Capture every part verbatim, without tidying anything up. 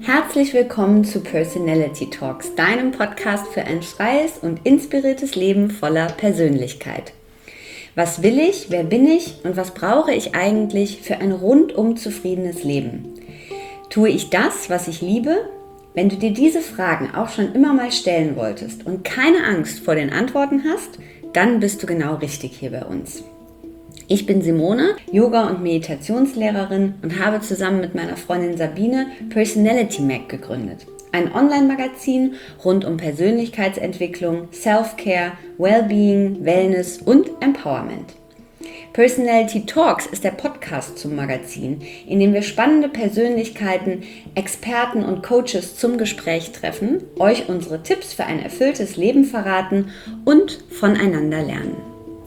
Herzlich willkommen zu Personality Talks, deinem Podcast für ein freies und inspiriertes Leben voller Persönlichkeit. Was will ich, wer bin ich und was brauche ich eigentlich für ein rundum zufriedenes Leben? Tue ich das, was ich liebe? Wenn du dir diese Fragen auch schon immer mal stellen wolltest und keine Angst vor den Antworten hast, dann bist du genau richtig hier bei uns. Ich bin Simone, Yoga- und Meditationslehrerin und habe zusammen mit meiner Freundin Sabine Personality Mag gegründet. Ein Online-Magazin rund um Persönlichkeitsentwicklung, Self-Care, Wellbeing, Wellness und Empowerment. Personality Talks ist der Podcast zum Magazin, in dem wir spannende Persönlichkeiten, Experten und Coaches zum Gespräch treffen, euch unsere Tipps für ein erfülltes Leben verraten und voneinander lernen.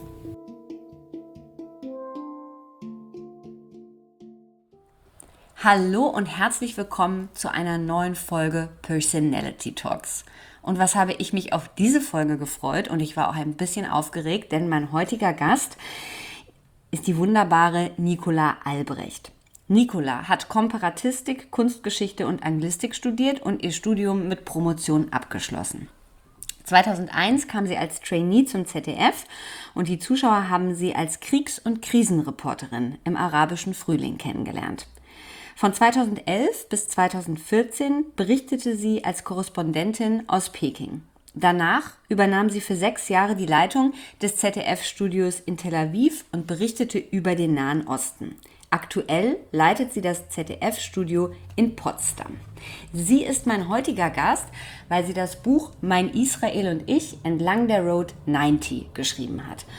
Hallo und herzlich willkommen zu einer neuen Folge Personality Talks. Und was habe ich mich auf diese Folge gefreut und ich war auch ein bisschen aufgeregt, denn mein heutiger Gast ist die wunderbare Nicola Albrecht. Nicola hat Komparatistik, Kunstgeschichte und Anglistik studiert und ihr Studium mit Promotion abgeschlossen. zweitausendeins kam sie als Trainee zum Z D F und die Zuschauer haben sie als Kriegs- und Krisenreporterin im arabischen Frühling kennengelernt. Von zweitausendelf bis zweitausendvierzehn berichtete sie als Korrespondentin aus Peking. Danach übernahm sie für sechs Jahre die Leitung des Z D F-Studios in Tel Aviv und berichtete über den Nahen Osten. Aktuell leitet sie das Z D F-Studio in Potsdam. Sie ist mein heutiger Gast, weil sie das Buch Mein Israel und ich entlang der Road neunzig geschrieben hat.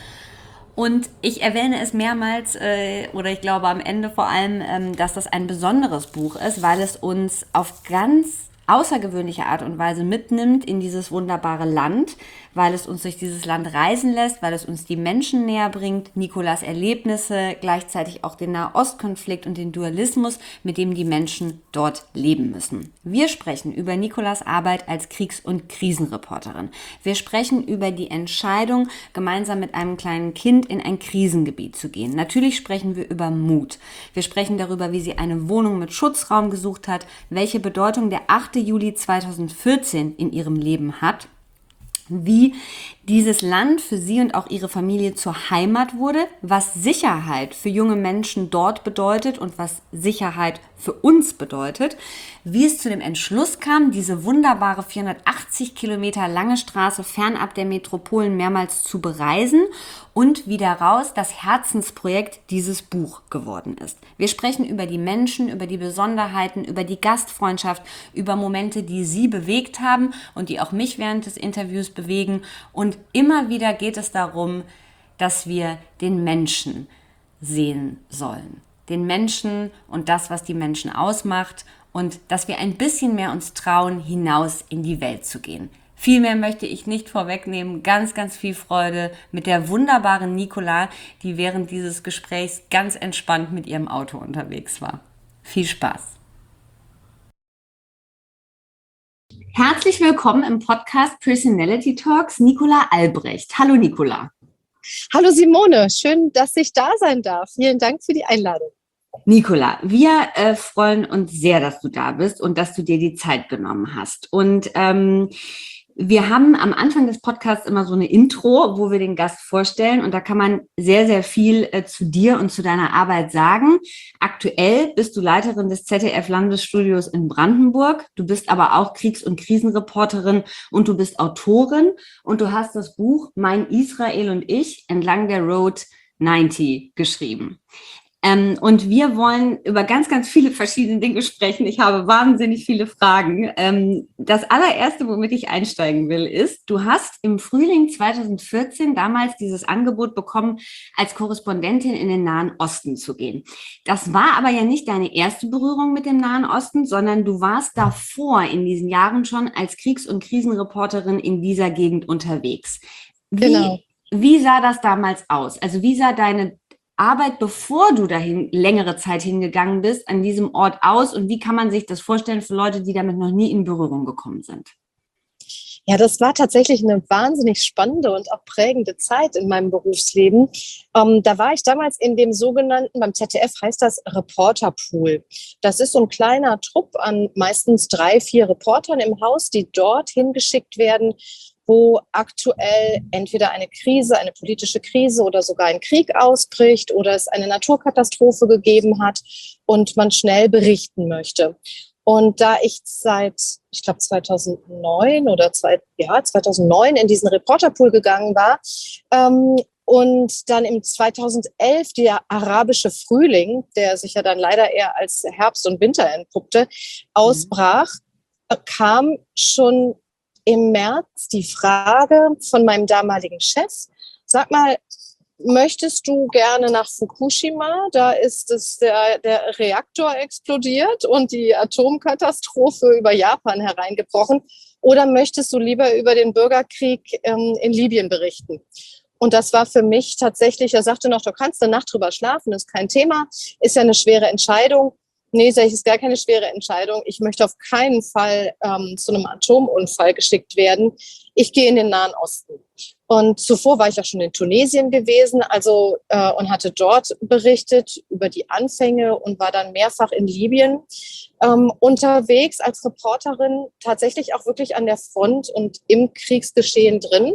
Und ich erwähne es mehrmals, äh, oder ich glaube am Ende vor allem, ähm, dass das ein besonderes Buch ist, weil es uns auf ganz außergewöhnliche Art und Weise mitnimmt in dieses wunderbare Land, weil es uns durch dieses Land reisen lässt, weil es uns die Menschen näher bringt, Nicolas Erlebnisse, gleichzeitig auch den Nahostkonflikt und den Dualismus, mit dem die Menschen dort leben müssen. Wir sprechen über Nicolas Arbeit als Kriegs- und Krisenreporterin. Wir sprechen über die Entscheidung, gemeinsam mit einem kleinen Kind in ein Krisengebiet zu gehen. Natürlich sprechen wir über Mut. Wir sprechen darüber, wie sie eine Wohnung mit Schutzraum gesucht hat, welche Bedeutung der achte Juli zweitausendvierzehn in ihrem Leben hat, wie dieses Land für sie und auch ihre Familie zur Heimat wurde, was Sicherheit für junge Menschen dort bedeutet und was Sicherheit für uns bedeutet, wie es zu dem Entschluss kam, diese wunderbare vierhundertachtzig Kilometer lange Straße fernab der Metropolen mehrmals zu bereisen und wie daraus das Herzensprojekt dieses Buch geworden ist. Wir sprechen über die Menschen, über die Besonderheiten, über die Gastfreundschaft, über Momente, die sie bewegt haben und die auch mich während des Interviews bewegen. Und immer wieder geht es darum, dass wir den Menschen sehen sollen. Den Menschen und das, was die Menschen ausmacht und dass wir ein bisschen mehr uns trauen, hinaus in die Welt zu gehen. Viel mehr möchte ich nicht vorwegnehmen. Ganz, ganz viel Freude mit der wunderbaren Nicola, die während dieses Gesprächs ganz entspannt mit ihrem Auto unterwegs war. Viel Spaß! Herzlich willkommen im Podcast Personality Talks, Nicola Albrecht. Hallo Nicola. Hallo Simone, schön, dass ich da sein darf. Vielen Dank für die Einladung. Nicola, wir äh, freuen uns sehr, dass du da bist und dass du dir die Zeit genommen hast. Und ähm, wir haben am Anfang des Podcasts immer so eine Intro, wo wir den Gast vorstellen und da kann man sehr, sehr viel äh, zu dir und zu deiner Arbeit sagen. Aktuell bist du Leiterin des Z D F-Landesstudios in Brandenburg. Du bist aber auch Kriegs- und Krisenreporterin und du bist Autorin und du hast das Buch Mein Israel und ich entlang der Road neunzig geschrieben. Ähm, und wir wollen über ganz, ganz viele verschiedene Dinge sprechen. Ich habe wahnsinnig viele Fragen. Ähm, das allererste, womit ich einsteigen will, ist, du hast im Frühling zweitausendvierzehn damals dieses Angebot bekommen, als Korrespondentin in den Nahen Osten zu gehen. Das war aber ja nicht deine erste Berührung mit dem Nahen Osten, sondern du warst davor in diesen Jahren schon als Kriegs- und Krisenreporterin in dieser Gegend unterwegs. Wie, Genau. wie sah das damals aus? Also wie sah deine Arbeit, bevor du dahin längere Zeit hingegangen bist, an diesem Ort aus und wie kann man sich das vorstellen für Leute, die damit noch nie in Berührung gekommen sind? Ja, das war tatsächlich eine wahnsinnig spannende und auch prägende Zeit in meinem Berufsleben. Ähm, da war ich damals in dem sogenannten, beim Z D F heißt das Reporterpool. Das ist so ein kleiner Trupp an meistens drei, vier Reportern im Haus, die dort hingeschickt werden, wo aktuell entweder eine Krise, eine politische Krise oder sogar ein Krieg ausbricht oder es eine Naturkatastrophe gegeben hat und man schnell berichten möchte. Und da ich seit, ich glaube, zweitausendneun oder zwei, ja, zweitausendneun in diesen Reporterpool gegangen war ähm, und dann im zweitausendelf der arabische Frühling, der sich ja dann leider eher als Herbst und Winter entpuppte, ausbrach, äh, kam schon im März die Frage von meinem damaligen Chef, sag mal, möchtest du gerne nach Fukushima? Da ist es der, der Reaktor explodiert und die Atomkatastrophe über Japan hereingebrochen. Oder möchtest du lieber über den Bürgerkrieg ähm, in Libyen berichten? Und das war für mich tatsächlich, er sagte noch, du kannst eine Nacht drüber schlafen, ist kein Thema, ist ja eine schwere Entscheidung. Nee, sag ich, ist gar keine schwere Entscheidung. Ich möchte auf keinen Fall ähm, zu einem Atomunfall geschickt werden. Ich gehe in den Nahen Osten. Und zuvor war ich auch schon in Tunesien gewesen, also äh, und hatte dort berichtet über die Anfänge und war dann mehrfach in Libyen ähm, unterwegs als Reporterin, tatsächlich auch wirklich an der Front und im Kriegsgeschehen drin.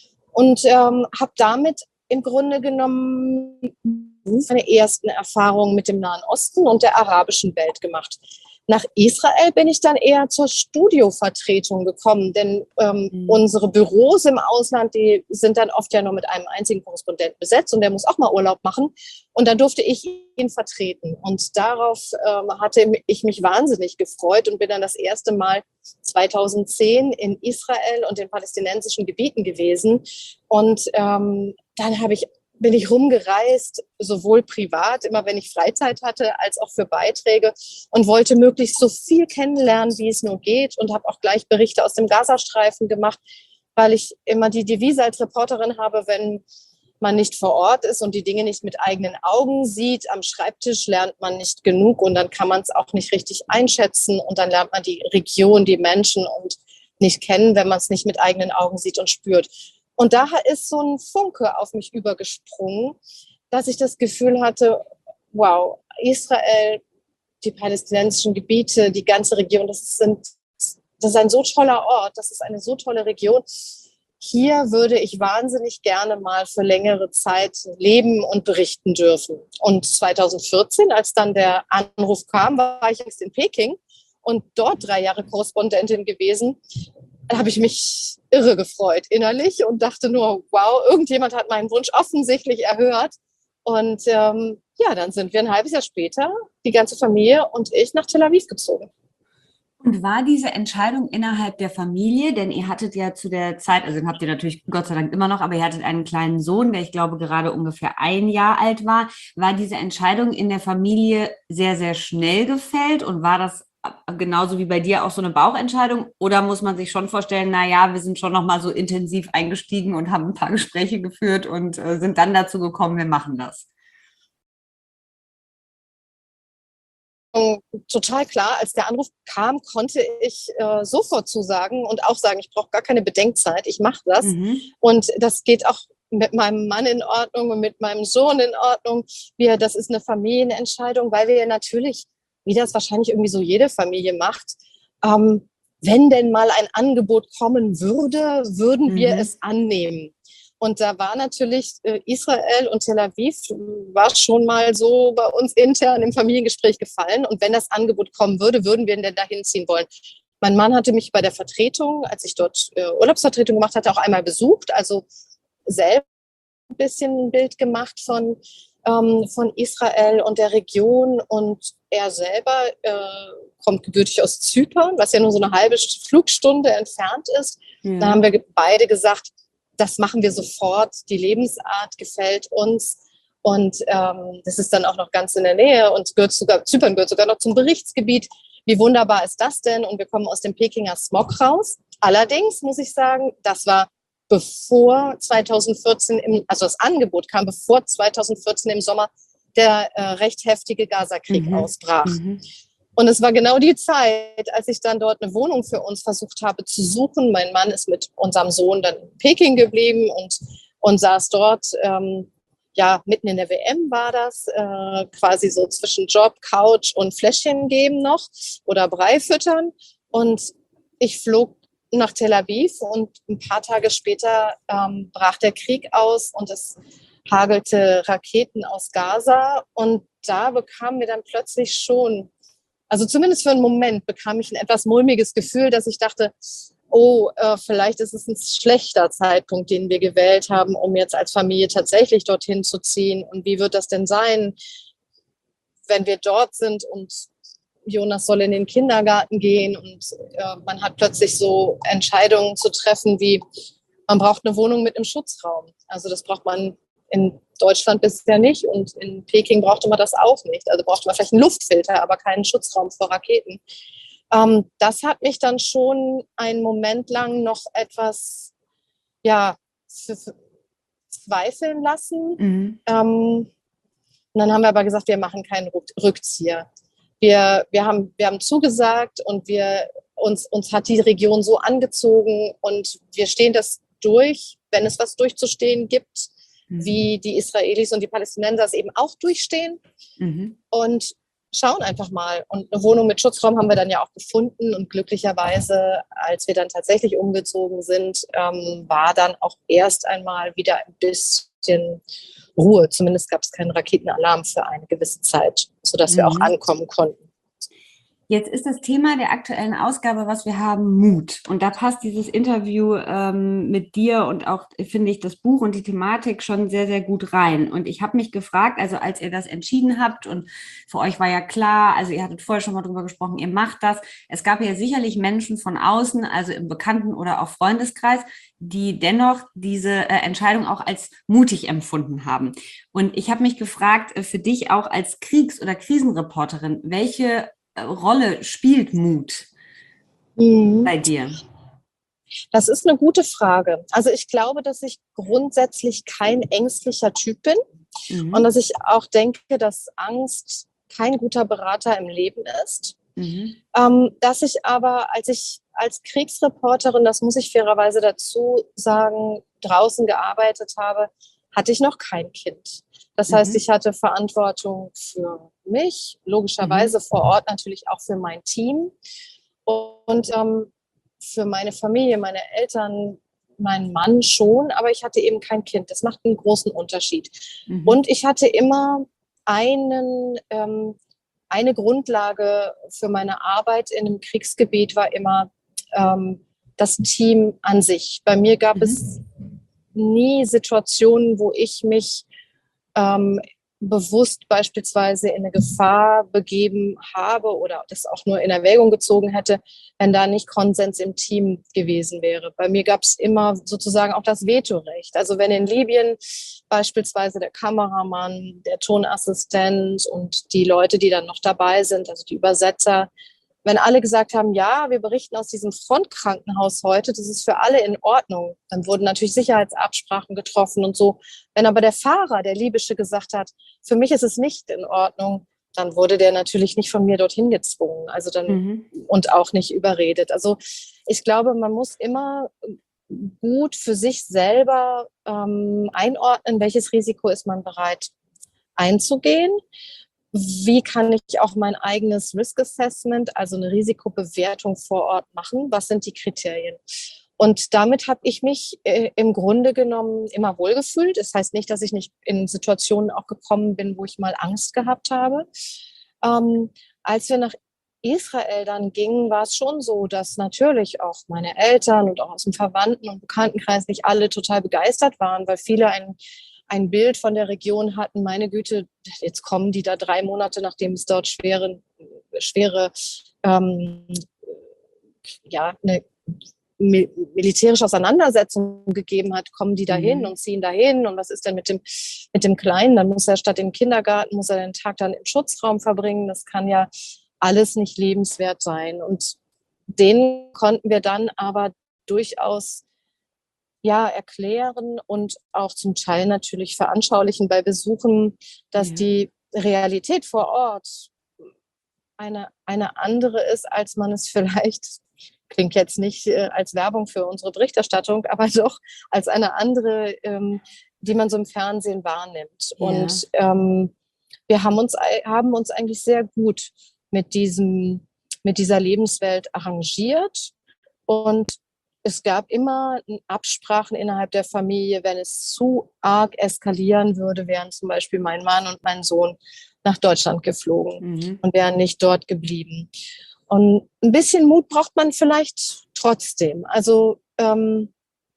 Und ähm, habe damit im Grunde genommen meine ersten Erfahrungen mit dem Nahen Osten und der arabischen Welt gemacht. Nach Israel bin ich dann eher zur Studiovertretung gekommen, denn ähm, mhm. unsere Büros im Ausland, die sind dann oft ja nur mit einem einzigen Korrespondenten besetzt und der muss auch mal Urlaub machen. Und dann durfte ich ihn vertreten. Und darauf ähm, hatte ich mich wahnsinnig gefreut und bin dann das erste Mal zweitausendzehn in Israel und den palästinensischen Gebieten gewesen. Und ähm, dann habe ich bin ich rumgereist, sowohl privat, immer wenn ich Freizeit hatte, als auch für Beiträge und wollte möglichst so viel kennenlernen, wie es nur geht und habe auch gleich Berichte aus dem Gazastreifen gemacht, weil ich immer die Devise als Reporterin habe, wenn man nicht vor Ort ist und die Dinge nicht mit eigenen Augen sieht, am Schreibtisch lernt man nicht genug und dann kann man es auch nicht richtig einschätzen und dann lernt man die Region, die Menschen und nicht kennen, wenn man es nicht mit eigenen Augen sieht und spürt. Und daher ist so ein Funke auf mich übergesprungen, dass ich das Gefühl hatte, wow, Israel, die palästinensischen Gebiete, die ganze Region, das, sind, das ist ein so toller Ort, das ist eine so tolle Region. Hier würde ich wahnsinnig gerne mal für längere Zeit leben und berichten dürfen. Und zweitausendvierzehn, als dann der Anruf kam, war ich jetzt in Peking und dort drei Jahre Korrespondentin gewesen. Da habe ich mich irre gefreut innerlich und dachte nur, wow, irgendjemand hat meinen Wunsch offensichtlich erhört. Und ähm, ja, dann sind wir ein halbes Jahr später, die ganze Familie und ich, nach Tel Aviv gezogen. Und war diese Entscheidung innerhalb der Familie, denn ihr hattet ja zu der Zeit, also den habt ihr natürlich Gott sei Dank immer noch, aber ihr hattet einen kleinen Sohn, der ich glaube gerade ungefähr ein Jahr alt war. War diese Entscheidung in der Familie sehr, sehr schnell gefällt und war das genauso wie bei dir auch so eine Bauchentscheidung? Oder muss man sich schon vorstellen, na ja, wir sind schon noch mal so intensiv eingestiegen und haben ein paar Gespräche geführt und äh, sind dann dazu gekommen, wir machen das? Total klar, als der Anruf kam, konnte ich äh, sofort zusagen und auch sagen, ich brauche gar keine Bedenkzeit, ich mache das. Mhm. Und das geht auch mit meinem Mann in Ordnung und mit meinem Sohn in Ordnung. Wir, das ist eine Familienentscheidung, weil wir natürlich, wie das wahrscheinlich irgendwie so jede Familie macht, ähm, wenn denn mal ein Angebot kommen würde, würden wir mhm. es annehmen. Und da war natürlich äh, Israel und Tel Aviv war schon mal so bei uns intern im Familiengespräch gefallen. Und wenn das Angebot kommen würde, würden wir denn dahin ziehen wollen. Mein Mann hatte mich bei der Vertretung, als ich dort äh, Urlaubsvertretung gemacht hatte, auch einmal besucht. Also selbst ein bisschen ein Bild gemacht von, ähm, von Israel und der Region. Und er selber äh, kommt gebürtig aus Zypern, was ja nur so eine halbe Flugstunde entfernt ist. Ja. Da haben wir beide gesagt, das machen wir sofort, die Lebensart gefällt uns und ähm, das ist dann auch noch ganz in der Nähe und gehört sogar, Zypern gehört sogar noch zum Berichtsgebiet. Wie wunderbar ist das denn? Und wir kommen aus dem Pekinger Smog raus. Allerdings muss ich sagen, das war bevor zweitausendvierzehn, im, also das Angebot kam, bevor zweitausendvierzehn im Sommer der äh, recht heftige Gaza-Krieg mhm. ausbrach. Mhm. Und es war genau die Zeit, als ich dann dort eine Wohnung für uns versucht habe zu suchen. Mein Mann ist mit unserem Sohn dann in Peking geblieben und, und saß dort, ähm, ja, mitten in der W M war das, äh, quasi so zwischen Job, Couch und Fläschchen geben noch oder Brei füttern. Und ich flog nach Tel Aviv und ein paar Tage später ähm, brach der Krieg aus und es hagelte Raketen aus Gaza. Und da bekamen wir dann plötzlich schon, also zumindest für einen Moment, bekam ich ein etwas mulmiges Gefühl, dass ich dachte, oh, äh, vielleicht ist es ein schlechter Zeitpunkt, den wir gewählt haben, um jetzt als Familie tatsächlich dorthin zu ziehen. Und wie wird das denn sein, wenn wir dort sind und Jonas soll in den Kindergarten gehen und äh, man hat plötzlich so Entscheidungen zu treffen wie, man braucht eine Wohnung mit einem Schutzraum. Also das braucht man in Deutschland bisher nicht und in Peking brauchte man das auch nicht. Also brauchte man vielleicht einen Luftfilter, aber keinen Schutzraum vor Raketen. Ähm, das hat mich dann schon einen Moment lang noch etwas, ja, zweifeln lassen. Mhm. Ähm, und dann haben wir aber gesagt, wir machen keinen Rückzieher. Wir, wir, haben, wir haben zugesagt und wir, uns, uns hat die Region so angezogen und wir stehen das durch, wenn es was durchzustehen gibt, mhm. wie die Israelis und die Palästinenser es eben auch durchstehen. Mhm. Und schauen einfach mal. Und eine Wohnung mit Schutzraum haben wir dann ja auch gefunden. Und glücklicherweise, als wir dann tatsächlich umgezogen sind, ähm, war dann auch erst einmal wieder ein bisschen Ruhe. Zumindest gab es keinen Raketenalarm für eine gewisse Zeit, sodass wir mhm. auch ankommen konnten. Jetzt ist das Thema der aktuellen Ausgabe, was wir haben, Mut. Und da passt dieses Interview ähm, mit dir und auch, finde ich, das Buch und die Thematik schon sehr, sehr gut rein. Und ich habe mich gefragt, also als ihr das entschieden habt und für euch war ja klar, also ihr hattet vorher schon mal drüber gesprochen, ihr macht das. Es gab ja sicherlich Menschen von außen, also im Bekannten- oder auch Freundeskreis, die dennoch diese äh, Entscheidung auch als mutig empfunden haben. Und ich habe mich gefragt, äh, für dich auch als Kriegs- oder Krisenreporterin, welche Rolle spielt Mut mhm. bei dir? Das ist eine gute Frage. Also ich glaube, dass ich grundsätzlich kein ängstlicher Typ bin mhm. und dass ich auch denke, dass Angst kein guter Berater im Leben ist. Mhm. Ähm, dass ich aber, als ich als Kriegsreporterin, das muss ich fairerweise dazu sagen, draußen gearbeitet habe, hatte ich noch kein Kind. Das heißt, mhm. ich hatte Verantwortung für mich, logischerweise mhm. vor Ort natürlich auch für mein Team und ähm, für meine Familie, meine Eltern, meinen Mann schon, aber ich hatte eben kein Kind. Das macht einen großen Unterschied. Mhm. Und ich hatte immer einen, ähm, eine Grundlage für meine Arbeit in einem Kriegsgebiet war immer ähm, das Team an sich. Bei mir gab mhm. es nie Situationen, wo ich mich ähm, bewusst beispielsweise in eine Gefahr begeben habe oder das auch nur in Erwägung gezogen hätte, wenn da nicht Konsens im Team gewesen wäre. Bei mir gab es immer sozusagen auch das Vetorecht. Also wenn in Libyen beispielsweise der Kameramann, der Tonassistent und die Leute, die dann noch dabei sind, also die Übersetzer, wenn alle gesagt haben, ja, wir berichten aus diesem Frontkrankenhaus heute, das ist für alle in Ordnung, dann wurden natürlich Sicherheitsabsprachen getroffen und so. Wenn aber der Fahrer, der Libysche, gesagt hat, für mich ist es nicht in Ordnung, dann wurde der natürlich nicht von mir dorthin gezwungen, also dann mhm. und auch nicht überredet. Also ich glaube, man muss immer gut für sich selber ähm, einordnen, welches Risiko ist man bereit einzugehen. Wie kann ich auch mein eigenes Risk Assessment, also eine Risikobewertung vor Ort machen? Was sind die Kriterien? Und damit habe ich mich äh, im Grunde genommen immer wohlgefühlt. Das heißt nicht, dass ich nicht in Situationen auch gekommen bin, wo ich mal Angst gehabt habe. Ähm, als wir nach Israel dann gingen, war es schon so, dass natürlich auch meine Eltern und auch aus dem Verwandten- und Bekanntenkreis nicht alle total begeistert waren, weil viele ein ein Bild von der Region hatten, meine Güte, jetzt kommen die da drei Monate, nachdem es dort schwere, schwere ähm, ja, eine militärische Auseinandersetzung gegeben hat, kommen die dahin mhm. und ziehen dahin und was ist denn mit dem, mit dem Kleinen? Dann muss er statt im Kindergarten, muss er den Tag dann im Schutzraum verbringen. Das kann ja alles nicht lebenswert sein. Und den konnten wir dann aber durchaus ja, erklären und auch zum Teil natürlich veranschaulichen bei Besuchen, dass ja. die Realität vor Ort eine, eine andere ist, als man es vielleicht, klingt jetzt nicht äh, als Werbung für unsere Berichterstattung, aber doch als eine andere, ähm, die man so im Fernsehen wahrnimmt. Ja. Und ähm, wir haben uns, haben uns eigentlich sehr gut mit diesem, mit dieser Lebenswelt arrangiert. Und es gab immer Absprachen innerhalb der Familie, wenn es zu arg eskalieren würde, wären zum Beispiel mein Mann und mein Sohn nach Deutschland geflogen Mhm. und wären nicht dort geblieben. Und ein bisschen Mut braucht man vielleicht trotzdem. Also ähm,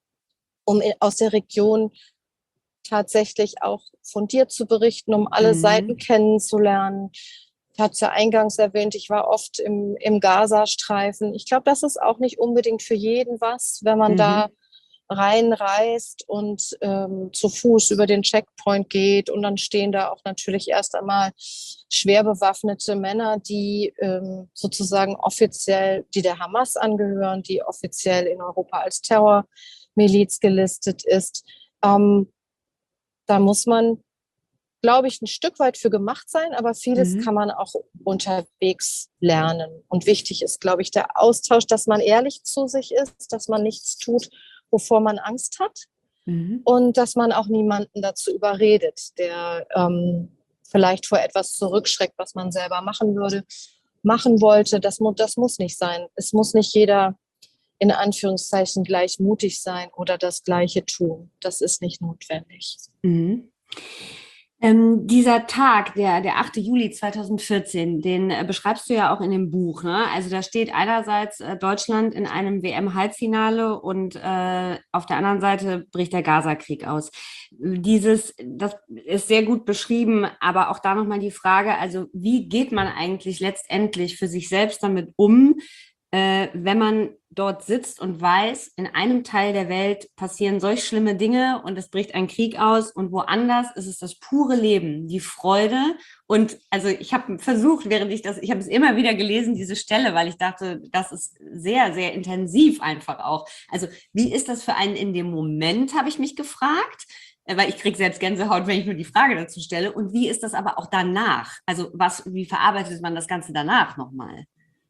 um aus der Region tatsächlich auch fundiert zu berichten, um alle Mhm. Seiten kennenzulernen. Ich hatte es ja eingangs erwähnt, ich war oft im, im Gazastreifen. Ich glaube, das ist auch nicht unbedingt für jeden was, wenn man Mhm. da reinreist und ähm, zu Fuß über den Checkpoint geht. Und dann stehen da auch natürlich erst einmal schwer bewaffnete Männer, die ähm, sozusagen offiziell, die der Hamas angehören, die offiziell in Europa als Terrormiliz gelistet ist. Ähm, da muss man, glaube ich, ein Stück weit für gemacht sein, aber vieles Mhm. kann man auch unterwegs lernen. Und wichtig ist, glaube ich, der Austausch, dass man ehrlich zu sich ist, dass man nichts tut, wovor man Angst hat, Mhm. und dass man auch niemanden dazu überredet, der ähm, vielleicht vor etwas zurückschreckt, was man selber machen würde, machen wollte. Das, mu das muss nicht sein. Es muss nicht jeder in Anführungszeichen gleich mutig sein oder das Gleiche tun. Das ist nicht notwendig. Mhm. Ähm, dieser Tag, der, der achte Juli zweitausendvierzehn, den äh, beschreibst du ja auch in dem Buch, ne? Also da steht einerseits äh, Deutschland in einem W M-Halbfinale und äh, auf der anderen Seite bricht der Gaza-Krieg aus. Dieses, das ist sehr gut beschrieben, aber auch da nochmal die Frage, also wie geht man eigentlich letztendlich für sich selbst damit um, äh, wenn man dort sitzt und weiß, in einem Teil der Welt passieren solch schlimme Dinge und es bricht ein Krieg aus und woanders ist es das pure Leben, die Freude. Und also ich habe versucht, während ich das, ich habe es immer wieder gelesen, diese Stelle, weil ich dachte, das ist sehr, sehr intensiv einfach auch. Also wie ist das für einen in dem Moment, habe ich mich gefragt, weil ich kriege selbst Gänsehaut, wenn ich nur die Frage dazu stelle. Und wie ist das aber auch danach? Also was, wie verarbeitet man das Ganze danach nochmal?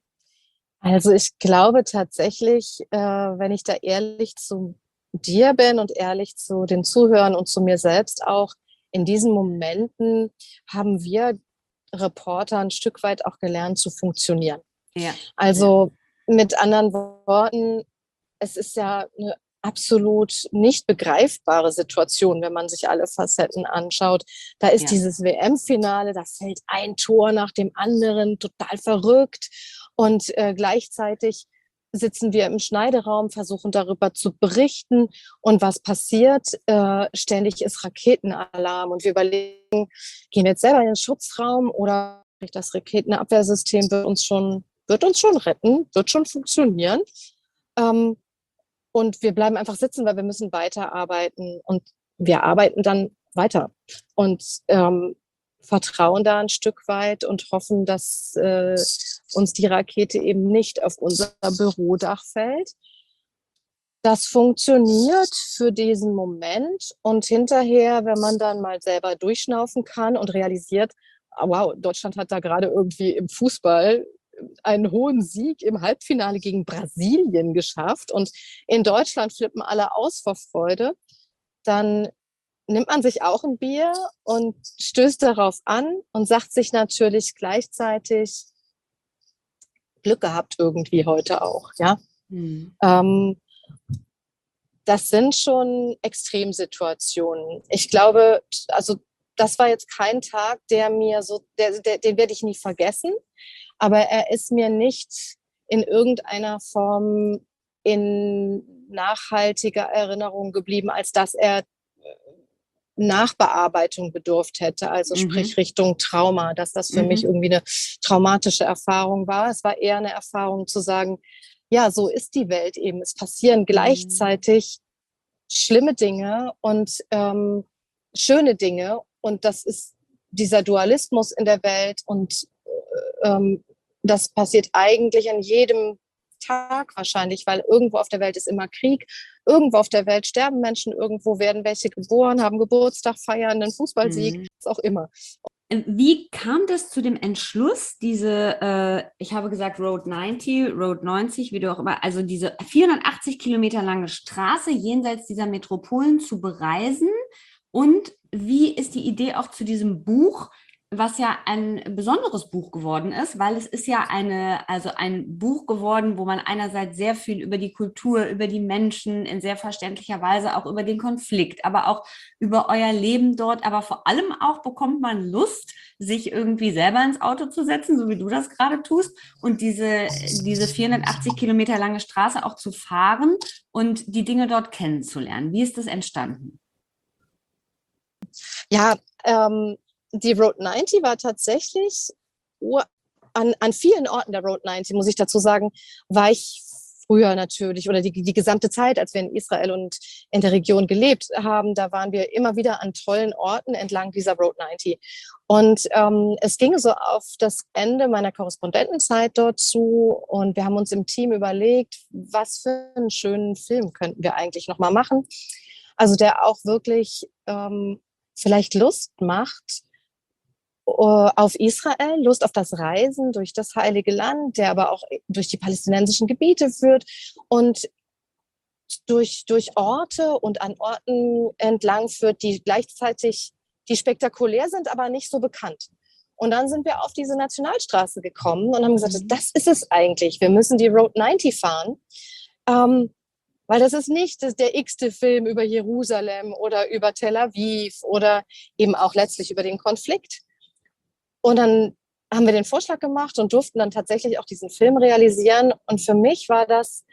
Also ich glaube tatsächlich, äh, wenn ich da ehrlich zu dir bin und ehrlich zu den Zuhörern und zu mir selbst auch, in diesen Momenten haben wir Reporter ein Stück weit auch gelernt zu funktionieren. Ja, ja. Also mit anderen Worten, es ist ja eine absolut nicht begreifbare Situation, wenn man sich alle Facetten anschaut. Da ist Ja. dieses W M-Finale, da fällt ein Tor nach dem anderen, total verrückt. Und äh, gleichzeitig sitzen wir im Schneideraum, versuchen darüber zu berichten. Und was passiert? Äh, ständig ist Raketenalarm. Und wir überlegen, gehen wir jetzt selber in den Schutzraum oder das Raketenabwehrsystem wird uns schon, wird uns schon retten, wird schon funktionieren. Ähm, und wir bleiben einfach sitzen, weil wir müssen weiterarbeiten. Und wir arbeiten dann weiter und ähm, vertrauen da ein Stück weit und hoffen, dass äh, uns die Rakete eben nicht auf unser Bürodach fällt. Das funktioniert für diesen Moment. Und hinterher, wenn man dann mal selber durchschnaufen kann und realisiert, wow, Deutschland hat da gerade irgendwie im Fußball einen hohen Sieg im Halbfinale gegen Brasilien geschafft und in Deutschland flippen alle aus vor Freude, dann nimmt man sich auch ein Bier und stößt darauf an und sagt sich natürlich gleichzeitig, Glück gehabt irgendwie heute auch, ja. Hm. Ähm, das sind schon Extremsituationen. Ich glaube, also das war jetzt kein Tag, der mir so, der, der, den werde ich nie vergessen, aber er ist mir nicht in irgendeiner Form in nachhaltiger Erinnerung geblieben, als dass er Nachbearbeitung bedurft hätte, also sprich Mhm. Richtung Trauma, dass das für mich Mhm. irgendwie eine traumatische Erfahrung war. Es war eher eine Erfahrung zu sagen, ja, so ist die Welt eben. Es passieren Mhm. gleichzeitig schlimme Dinge und ähm, schöne Dinge. Und das ist dieser Dualismus in der Welt. Und ähm, das passiert eigentlich an jedem Tag wahrscheinlich, weil irgendwo auf der Welt ist immer Krieg. Irgendwo auf der Welt sterben Menschen, irgendwo werden welche geboren, haben Geburtstag, feiern einen Fußballsieg, Mhm. was auch immer. Wie kam das zu dem Entschluss, diese, äh, ich habe gesagt Road neunzig, Road neunzig, wie du auch immer, also diese vierhundertachtzig Kilometer lange Straße jenseits dieser Metropolen zu bereisen? Und wie ist die Idee auch zu diesem Buch, was ja ein besonderes Buch geworden ist, weil es ist ja eine, also ein Buch geworden, wo man einerseits sehr viel über die Kultur, über die Menschen in sehr verständlicher Weise, auch über den Konflikt, aber auch über euer Leben dort, aber vor allem auch bekommt man Lust, sich irgendwie selber ins Auto zu setzen, so wie du das gerade tust, und diese, diese vierhundertachtzig Kilometer lange Straße auch zu fahren und die Dinge dort kennenzulernen. Wie ist das entstanden? Ja, ähm, die Road neunzig war tatsächlich an, an vielen Orten der Road neunzig, muss ich dazu sagen, war ich früher natürlich oder die, die gesamte Zeit, als wir in Israel und in der Region gelebt haben, da waren wir immer wieder an tollen Orten entlang dieser Road neunzig. Und ähm, es ging so auf das Ende meiner Korrespondentenzeit dort zu und wir haben uns im Team überlegt, was für einen schönen Film könnten wir eigentlich nochmal machen. Also der auch wirklich ähm, vielleicht Lust macht auf Israel, Lust auf das Reisen durch das Heilige Land, der aber auch durch die palästinensischen Gebiete führt und durch, durch Orte und an Orten entlang führt, die gleichzeitig die spektakulär sind, aber nicht so bekannt. Und dann sind wir auf diese Nationalstraße gekommen und haben gesagt, das ist es eigentlich. Wir müssen die Road neunzig fahren. Ähm, Weil das ist nicht der x-te Film über Jerusalem oder über Tel Aviv oder eben auch letztlich über den Konflikt. Und dann haben wir den Vorschlag gemacht und durften dann tatsächlich auch diesen Film realisieren. Und für mich war das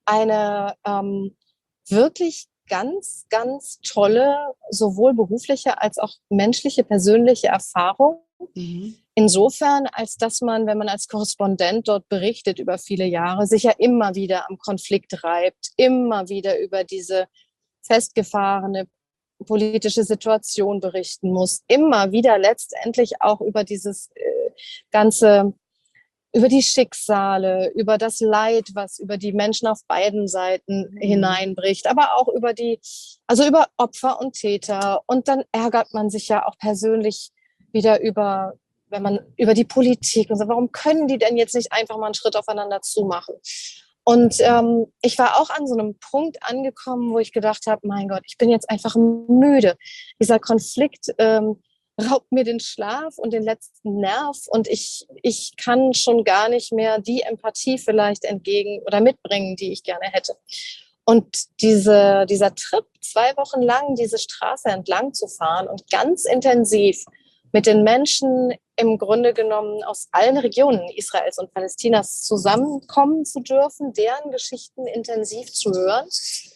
eine ähm, wirklich ganz, ganz tolle, sowohl berufliche als auch menschliche, persönliche Erfahrung. Mhm. Insofern, als dass man, wenn man als Korrespondent dort berichtet über viele Jahre, sich ja immer wieder am Konflikt reibt, immer wieder über diese festgefahrene politische Situation berichten muss, immer wieder letztendlich auch über dieses äh, ganze, über die Schicksale, über das Leid, was über die Menschen auf beiden Seiten mhm. hineinbricht, aber auch über die, also über Opfer und Täter. Und dann ärgert man sich ja auch persönlich wieder über, wenn man über die Politik und so, warum können die denn jetzt nicht einfach mal einen Schritt aufeinander zumachen? Und ähm, ich war auch an so einem Punkt angekommen, wo ich gedacht habe, mein Gott, ich bin jetzt einfach müde. Dieser Konflikt ähm, raubt mir den Schlaf und den letzten Nerv und ich, ich kann schon gar nicht mehr die Empathie vielleicht entgegen oder mitbringen, die ich gerne hätte. Und diese, dieser Trip, zwei Wochen lang diese Straße entlang zu fahren und ganz intensiv mit den Menschen im Grunde genommen aus allen Regionen Israels und Palästinas zusammenkommen zu dürfen, deren Geschichten intensiv zu hören.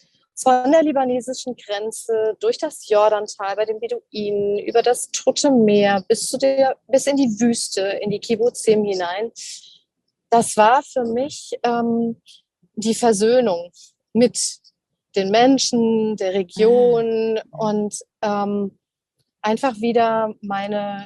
Von der libanesischen Grenze, durch das Jordantal bei den Beduinen, über das Tote Meer bis, zu der, bis in die Wüste, in die Kibbutzim hinein. Das war für mich ähm, die Versöhnung mit den Menschen, der Region und ähm, einfach wieder meine,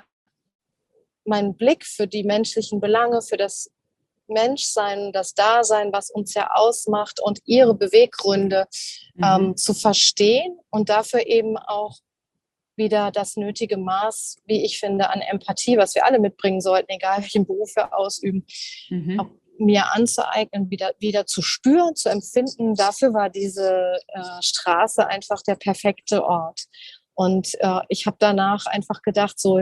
meinen Blick für die menschlichen Belange, für das Menschsein, das Dasein, was uns ja ausmacht und ihre Beweggründe mhm. ähm, zu verstehen und dafür eben auch wieder das nötige Maß, wie ich finde, an Empathie, was wir alle mitbringen sollten, egal welchen Beruf wir ausüben, mhm. auch mir anzueignen, wieder, wieder zu spüren, zu empfinden. Dafür war diese äh, Straße einfach der perfekte Ort. Und äh, ich habe danach einfach gedacht, so,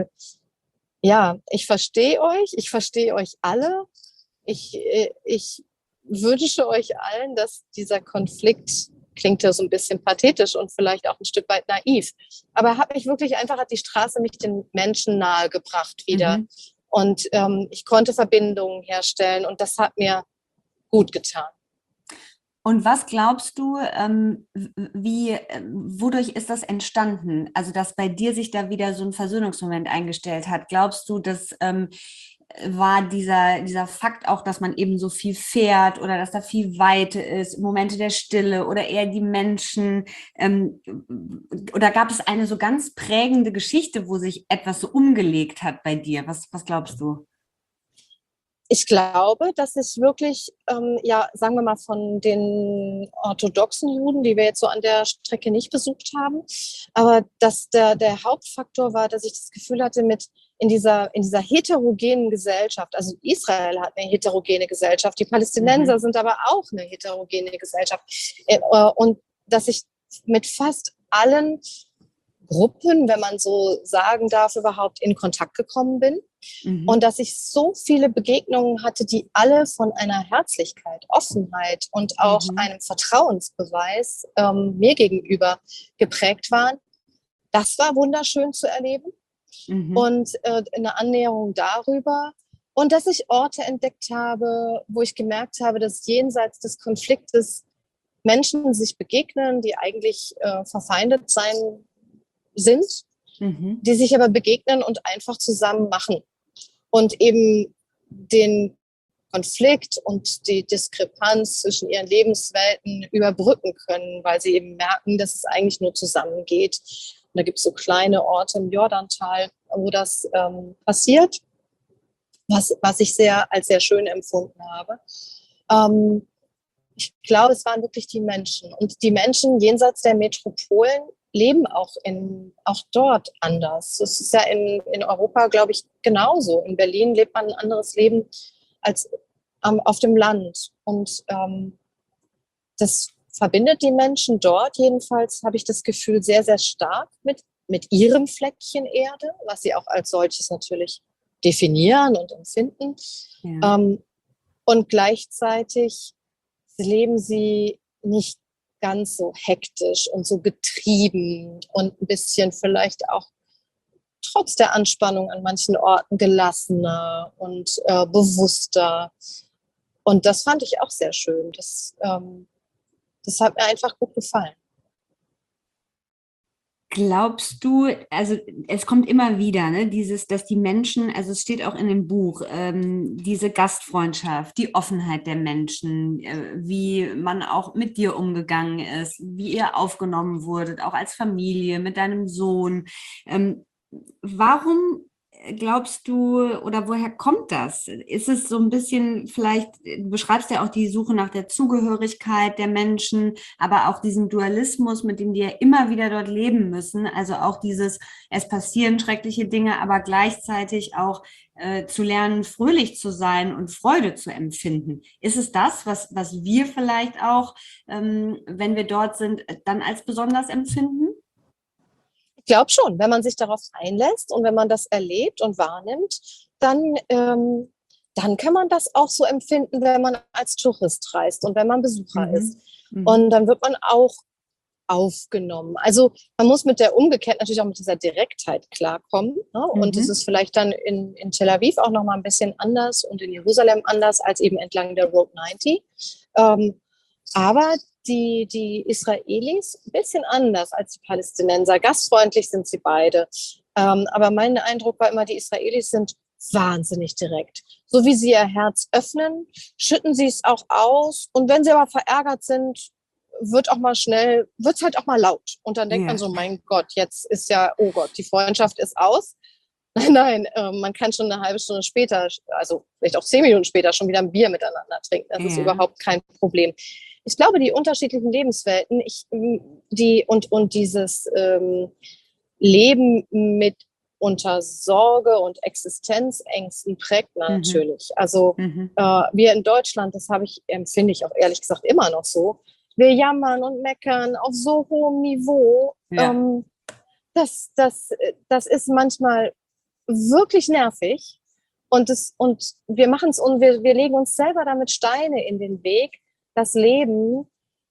ja, ich verstehe euch, ich verstehe euch alle. Ich, ich wünsche euch allen, dass dieser Konflikt, klingt ja so ein bisschen pathetisch und vielleicht auch ein Stück weit naiv, aber er hat mich wirklich einfach, hat die Straße mich den Menschen nahegebracht wieder. Mhm. Und ähm, ich konnte Verbindungen herstellen und das hat mir gut getan. Und was glaubst du, ähm, wie, wodurch ist das entstanden? Also, dass bei dir sich da wieder so ein Versöhnungsmoment eingestellt hat. Glaubst du, dass ähm, war dieser, dieser Fakt auch, dass man eben so viel fährt oder dass da viel Weite ist, Momente der Stille oder eher die Menschen? Ähm, oder gab es eine so ganz prägende Geschichte, wo sich etwas so umgelegt hat bei dir? Was, was glaubst du? Ich glaube, dass ich wirklich, ähm, ja, sagen wir mal, von den orthodoxen Juden, die wir jetzt so an der Strecke nicht besucht haben, aber dass der, der Hauptfaktor war, dass ich das Gefühl hatte, mit in dieser, in dieser heterogenen Gesellschaft, also Israel hat eine heterogene Gesellschaft, die Palästinenser mhm. sind aber auch eine heterogene Gesellschaft. Und dass ich mit fast allen Gruppen, wenn man so sagen darf, überhaupt in Kontakt gekommen bin. Mhm. Und dass ich so viele Begegnungen hatte, die alle von einer Herzlichkeit, Offenheit und auch mhm. einem Vertrauensbeweis ähm, mir gegenüber geprägt waren. Das war wunderschön zu erleben. Mhm. Und äh, eine Annäherung darüber. Und dass ich Orte entdeckt habe, wo ich gemerkt habe, dass jenseits des Konfliktes Menschen sich begegnen, die eigentlich äh, verfeindet sein sind, mhm. die sich aber begegnen und einfach zusammen machen. Und eben den Konflikt und die Diskrepanz zwischen ihren Lebenswelten überbrücken können, weil sie eben merken, dass es eigentlich nur zusammengeht. Und da gibt es so kleine Orte im Jordantal, wo das ähm, passiert, was, was ich sehr als sehr schön empfunden habe. Ähm, ich glaube, es waren wirklich die Menschen. Und die Menschen jenseits der Metropolen leben auch, in, auch dort anders. Das ist ja in, in Europa, glaube ich, genauso. In Berlin lebt man ein anderes Leben als ähm, auf dem Land. Und ähm, das verbindet die Menschen dort jedenfalls, habe ich das Gefühl, sehr, sehr stark mit, mit ihrem Fleckchen Erde, was sie auch als solches natürlich definieren und empfinden. Ja. Ähm, und gleichzeitig leben sie nicht ganz so hektisch und so getrieben und ein bisschen vielleicht auch trotz der Anspannung an manchen Orten gelassener und äh, bewusster. Und das fand ich auch sehr schön. Das, ähm, das hat mir einfach gut gefallen. Glaubst du, also es kommt immer wieder, ne, dieses, dass die Menschen, also es steht auch in dem Buch, ähm, diese Gastfreundschaft, die Offenheit der Menschen, äh, wie man auch mit dir umgegangen ist, wie ihr aufgenommen wurdet, auch als Familie, mit deinem Sohn. Ähm, warum glaubst du, oder woher kommt das? Ist es so ein bisschen vielleicht, du beschreibst ja auch die Suche nach der Zugehörigkeit der Menschen, aber auch diesen Dualismus, mit dem die ja immer wieder dort leben müssen, also auch dieses, es passieren schreckliche Dinge, aber gleichzeitig auch äh, zu lernen, fröhlich zu sein und Freude zu empfinden. Ist es das, was, was wir vielleicht auch, ähm, wenn wir dort sind, dann als besonders empfinden? Ich glaube schon, wenn man sich darauf einlässt und wenn man das erlebt und wahrnimmt, dann, ähm, dann kann man das auch so empfinden, wenn man als Tourist reist und wenn man Besucher mhm. ist. Mhm. Und dann wird man auch aufgenommen. Also man muss mit der umgekehrt natürlich auch mit dieser Direktheit klarkommen. Ne? Mhm. Und es ist vielleicht dann in, in Tel Aviv auch nochmal ein bisschen anders und in Jerusalem anders als eben entlang der Route neunzig. Ähm, aber Die, die Israelis ein bisschen anders als die Palästinenser. Gastfreundlich sind sie beide. Ähm, aber mein Eindruck war immer, die Israelis sind wahnsinnig direkt. So wie sie ihr Herz öffnen, schütten sie es auch aus. Und wenn sie aber verärgert sind, wird auch mal schnell, wird es halt auch mal laut. Und dann denkt ja. man so, mein Gott, jetzt ist ja, oh Gott, die Freundschaft ist aus. Nein, nein, äh, man kann schon eine halbe Stunde später, also vielleicht auch zehn Minuten später schon wieder ein Bier miteinander trinken. Das ja. ist überhaupt kein Problem. Ich glaube, die unterschiedlichen Lebenswelten ich, die, und, und dieses ähm, Leben mit unter Sorge und Existenzängsten prägt natürlich. Mhm. Also mhm. Äh, wir in Deutschland, das habe ich, empfinde ich auch ehrlich gesagt immer noch so, wir jammern und meckern auf so hohem Niveau. Ja. Ähm, das, das, das ist manchmal wirklich nervig. Und, das, und wir machen es und wir, wir legen uns selber damit Steine in den Weg, das Leben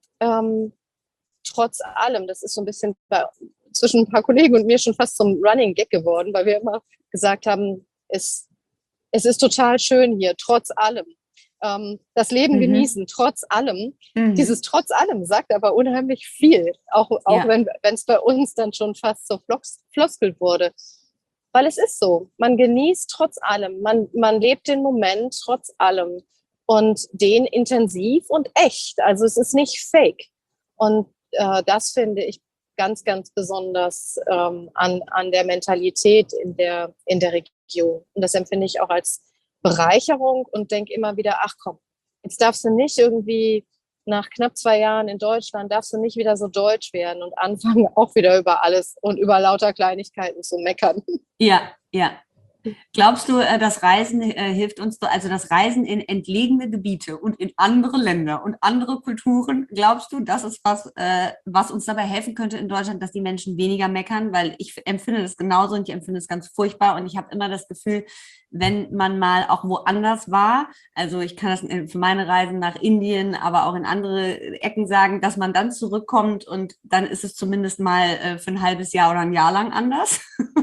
ähm, trotz allem, das ist so ein bisschen bei, zwischen ein paar Kollegen und mir schon fast zum Running Gag geworden, weil wir immer gesagt haben, es, es ist total schön hier, trotz allem. Ähm, das Leben mhm. genießen, trotz allem. Mhm. Dieses trotz allem sagt aber unheimlich viel, auch, auch ja. wenn es bei uns dann schon fast so flos, floskelt wurde. Weil es ist so, man genießt trotz allem, man, man lebt den Moment trotz allem. Und den intensiv und echt. Also es ist nicht fake. Und äh, das finde ich ganz, ganz besonders ähm, an, an der Mentalität in der, in der Region. Und das empfinde ich auch als Bereicherung und denke immer wieder, ach komm, jetzt darfst du nicht irgendwie nach knapp zwei Jahren in Deutschland, darfst du nicht wieder so deutsch werden und anfangen auch wieder über alles und über lauter Kleinigkeiten zu meckern. Ja, ja. Glaubst du, äh, das Reisen äh, hilft uns, so- also das Reisen in entlegene Gebiete und in andere Länder und andere Kulturen, glaubst du, das ist was, äh, was uns dabei helfen könnte in Deutschland, dass die Menschen weniger meckern? Weil ich empfinde das genauso und ich empfinde es ganz furchtbar und ich habe immer das Gefühl, wenn man mal auch woanders war, also ich kann das äh, für meine Reisen nach Indien, aber auch in andere Ecken sagen, dass man dann zurückkommt und dann ist es zumindest mal äh, für ein halbes Jahr oder ein Jahr lang anders.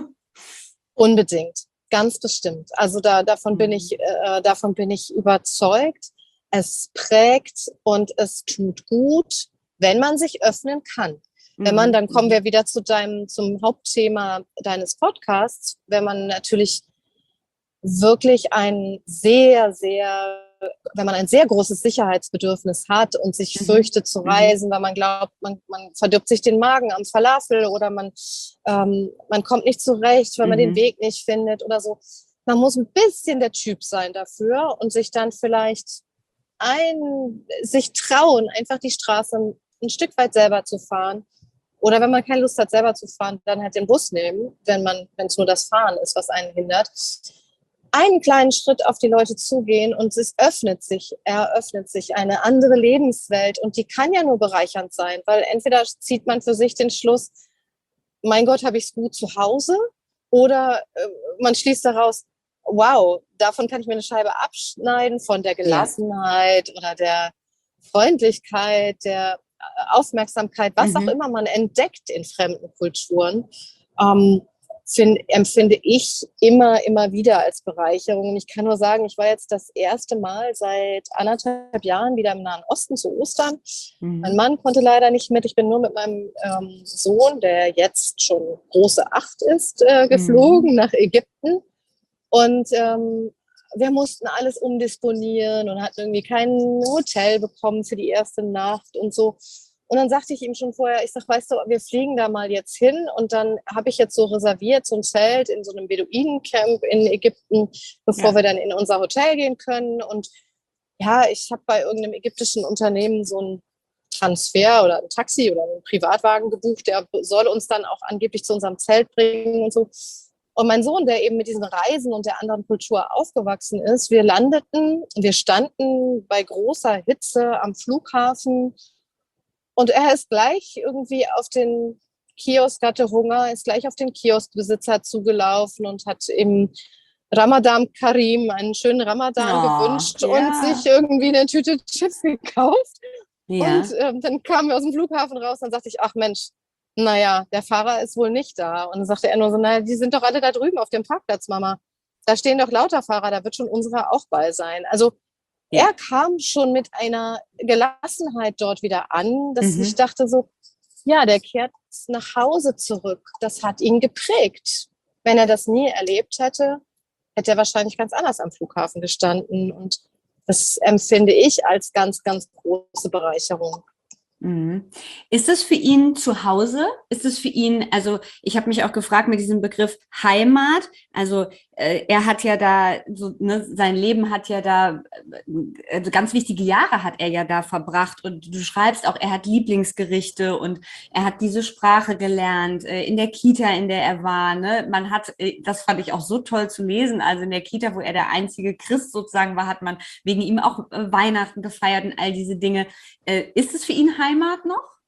Unbedingt, ganz bestimmt. Also da, davon bin Mhm. ich, äh, davon bin ich überzeugt. Es prägt und es tut gut, wenn man sich öffnen kann. Wenn man, Mhm. dann kommen Mhm. wir wieder zu deinem, zum Hauptthema deines Podcasts, wenn man natürlich wirklich ein sehr, sehr, wenn man ein sehr großes Sicherheitsbedürfnis hat und sich Mhm. fürchtet zu Mhm. reisen, weil man glaubt, man, man verdirbt sich den Magen am Falafel oder man, ähm, man kommt nicht zurecht, weil man den Mhm. Weg nicht findet oder so. Man muss ein bisschen der Typ sein dafür und sich dann vielleicht ein, sich trauen, einfach die Straße ein, ein Stück weit selber zu fahren. Oder wenn man keine Lust hat, selber zu fahren, dann halt den Bus nehmen, wenn man, wenn es nur das Fahren ist, was einen hindert. Einen kleinen Schritt auf die Leute zugehen und es öffnet sich, eröffnet sich eine andere Lebenswelt und die kann ja nur bereichernd sein, weil entweder zieht man für sich den Schluss, mein Gott, habe ich es gut zu Hause, oder äh, man schließt daraus, wow, davon kann ich mir eine Scheibe abschneiden, von der Ja. Gelassenheit oder der Freundlichkeit, der Aufmerksamkeit, was auch Mhm. immer man entdeckt in fremden Kulturen. Ähm, find, empfinde ich immer, immer wieder als Bereicherung. Und ich kann nur sagen, ich war jetzt das erste Mal seit anderthalb Jahren wieder im Nahen Osten zu Ostern. Mein Mhm. Mann konnte leider nicht mit. Ich bin nur mit meinem ähm, Sohn, der jetzt schon große Acht ist, äh, geflogen Mhm. nach Ägypten. Und ähm, wir mussten alles umdisponieren und hatten irgendwie kein Hotel bekommen für die erste Nacht und so. Und dann sagte ich ihm schon vorher, ich sag, weißt du, wir fliegen da mal jetzt hin und dann habe ich jetzt so reserviert, so ein Zelt in so einem Beduinencamp in Ägypten, bevor Ja. wir dann in unser Hotel gehen können. Und ja, ich habe bei irgendeinem ägyptischen Unternehmen so ein Transfer oder ein Taxi oder einen Privatwagen gebucht, der soll uns dann auch angeblich zu unserem Zelt bringen und so. Und mein Sohn, der eben mit diesen Reisen und der anderen Kultur aufgewachsen ist, wir landeten, wir standen bei großer Hitze am Flughafen und er ist gleich irgendwie auf den Kiosk, hatte Hunger, ist gleich auf den Kioskbesitzer zugelaufen und hat ihm Ramadan Karim, einen schönen Ramadan Oh, gewünscht und sich ja. irgendwie eine Tüte Chips gekauft. Und Ja. ähm, dann kamen wir aus dem Flughafen raus, dann sagte ich, ach Mensch, naja, der Fahrer ist wohl nicht da. Und dann sagte er nur so, naja, die sind doch alle da drüben auf dem Parkplatz, Mama. Da stehen doch lauter Fahrer, da wird schon unserer auch bei sein. Also er Ja. kam schon mit einer Gelassenheit dort wieder an, dass ich Mhm. dachte so, ja, der kehrt nach Hause zurück. Das hat ihn geprägt. Wenn er das nie erlebt hätte, hätte er wahrscheinlich ganz anders am Flughafen gestanden. Und das empfinde ich als ganz, ganz große Bereicherung. Mhm. Ist es für ihn zu Hause? Ist es für ihn, also ich habe mich auch gefragt mit diesem Begriff Heimat, also äh, er hat ja da, so, ne, sein Leben hat ja da, äh, also ganz wichtige Jahre hat er ja da verbracht und du schreibst auch, er hat Lieblingsgerichte und er hat diese Sprache gelernt, äh, in der Kita, in der er war, ne? Man hat, äh, das fand ich auch so toll zu lesen, also in der Kita, wo er der einzige Christ sozusagen war, hat man wegen ihm auch äh, Weihnachten gefeiert und all diese Dinge. Äh, ist es für ihn Heimat noch?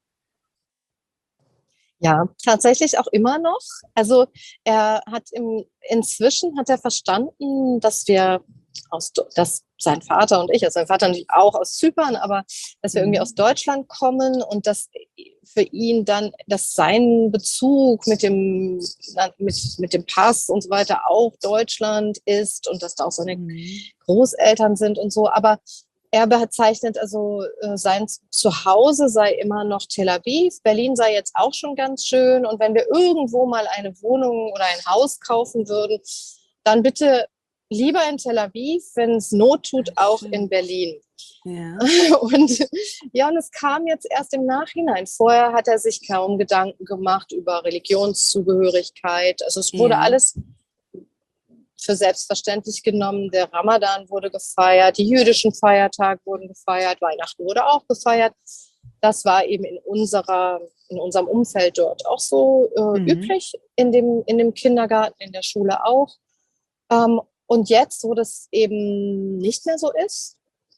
Ja, tatsächlich auch immer noch. Also er hat im, inzwischen hat er verstanden, dass wir aus, dass sein Vater und ich, also sein Vater natürlich auch aus Zypern, aber dass wir irgendwie aus Mhm. Deutschland kommen und dass für ihn dann, dass sein Bezug mit dem, mit, mit dem Pass und so weiter auch Deutschland ist und dass da auch seine Mhm. Großeltern sind und so. Aber er bezeichnet also, äh, sein Zuhause sei immer noch Tel Aviv. Berlin sei jetzt auch schon ganz schön. Und wenn wir irgendwo mal eine Wohnung oder ein Haus kaufen würden, dann bitte lieber in Tel Aviv, wenn es Not tut, Ach, auch in schön. Berlin. Ja. Und ja, und es kam jetzt erst im Nachhinein. Vorher hat er sich kaum Gedanken gemacht über Religionszugehörigkeit. Also es wurde Ja. alles für selbstverständlich genommen. Der Ramadan wurde gefeiert, die jüdischen Feiertage wurden gefeiert, Weihnachten wurde auch gefeiert. Das war eben in unserer, in unserem Umfeld dort auch so äh, Mhm. üblich, in dem, in dem Kindergarten, in der Schule auch. Ähm, und jetzt, wo das eben nicht mehr so ist,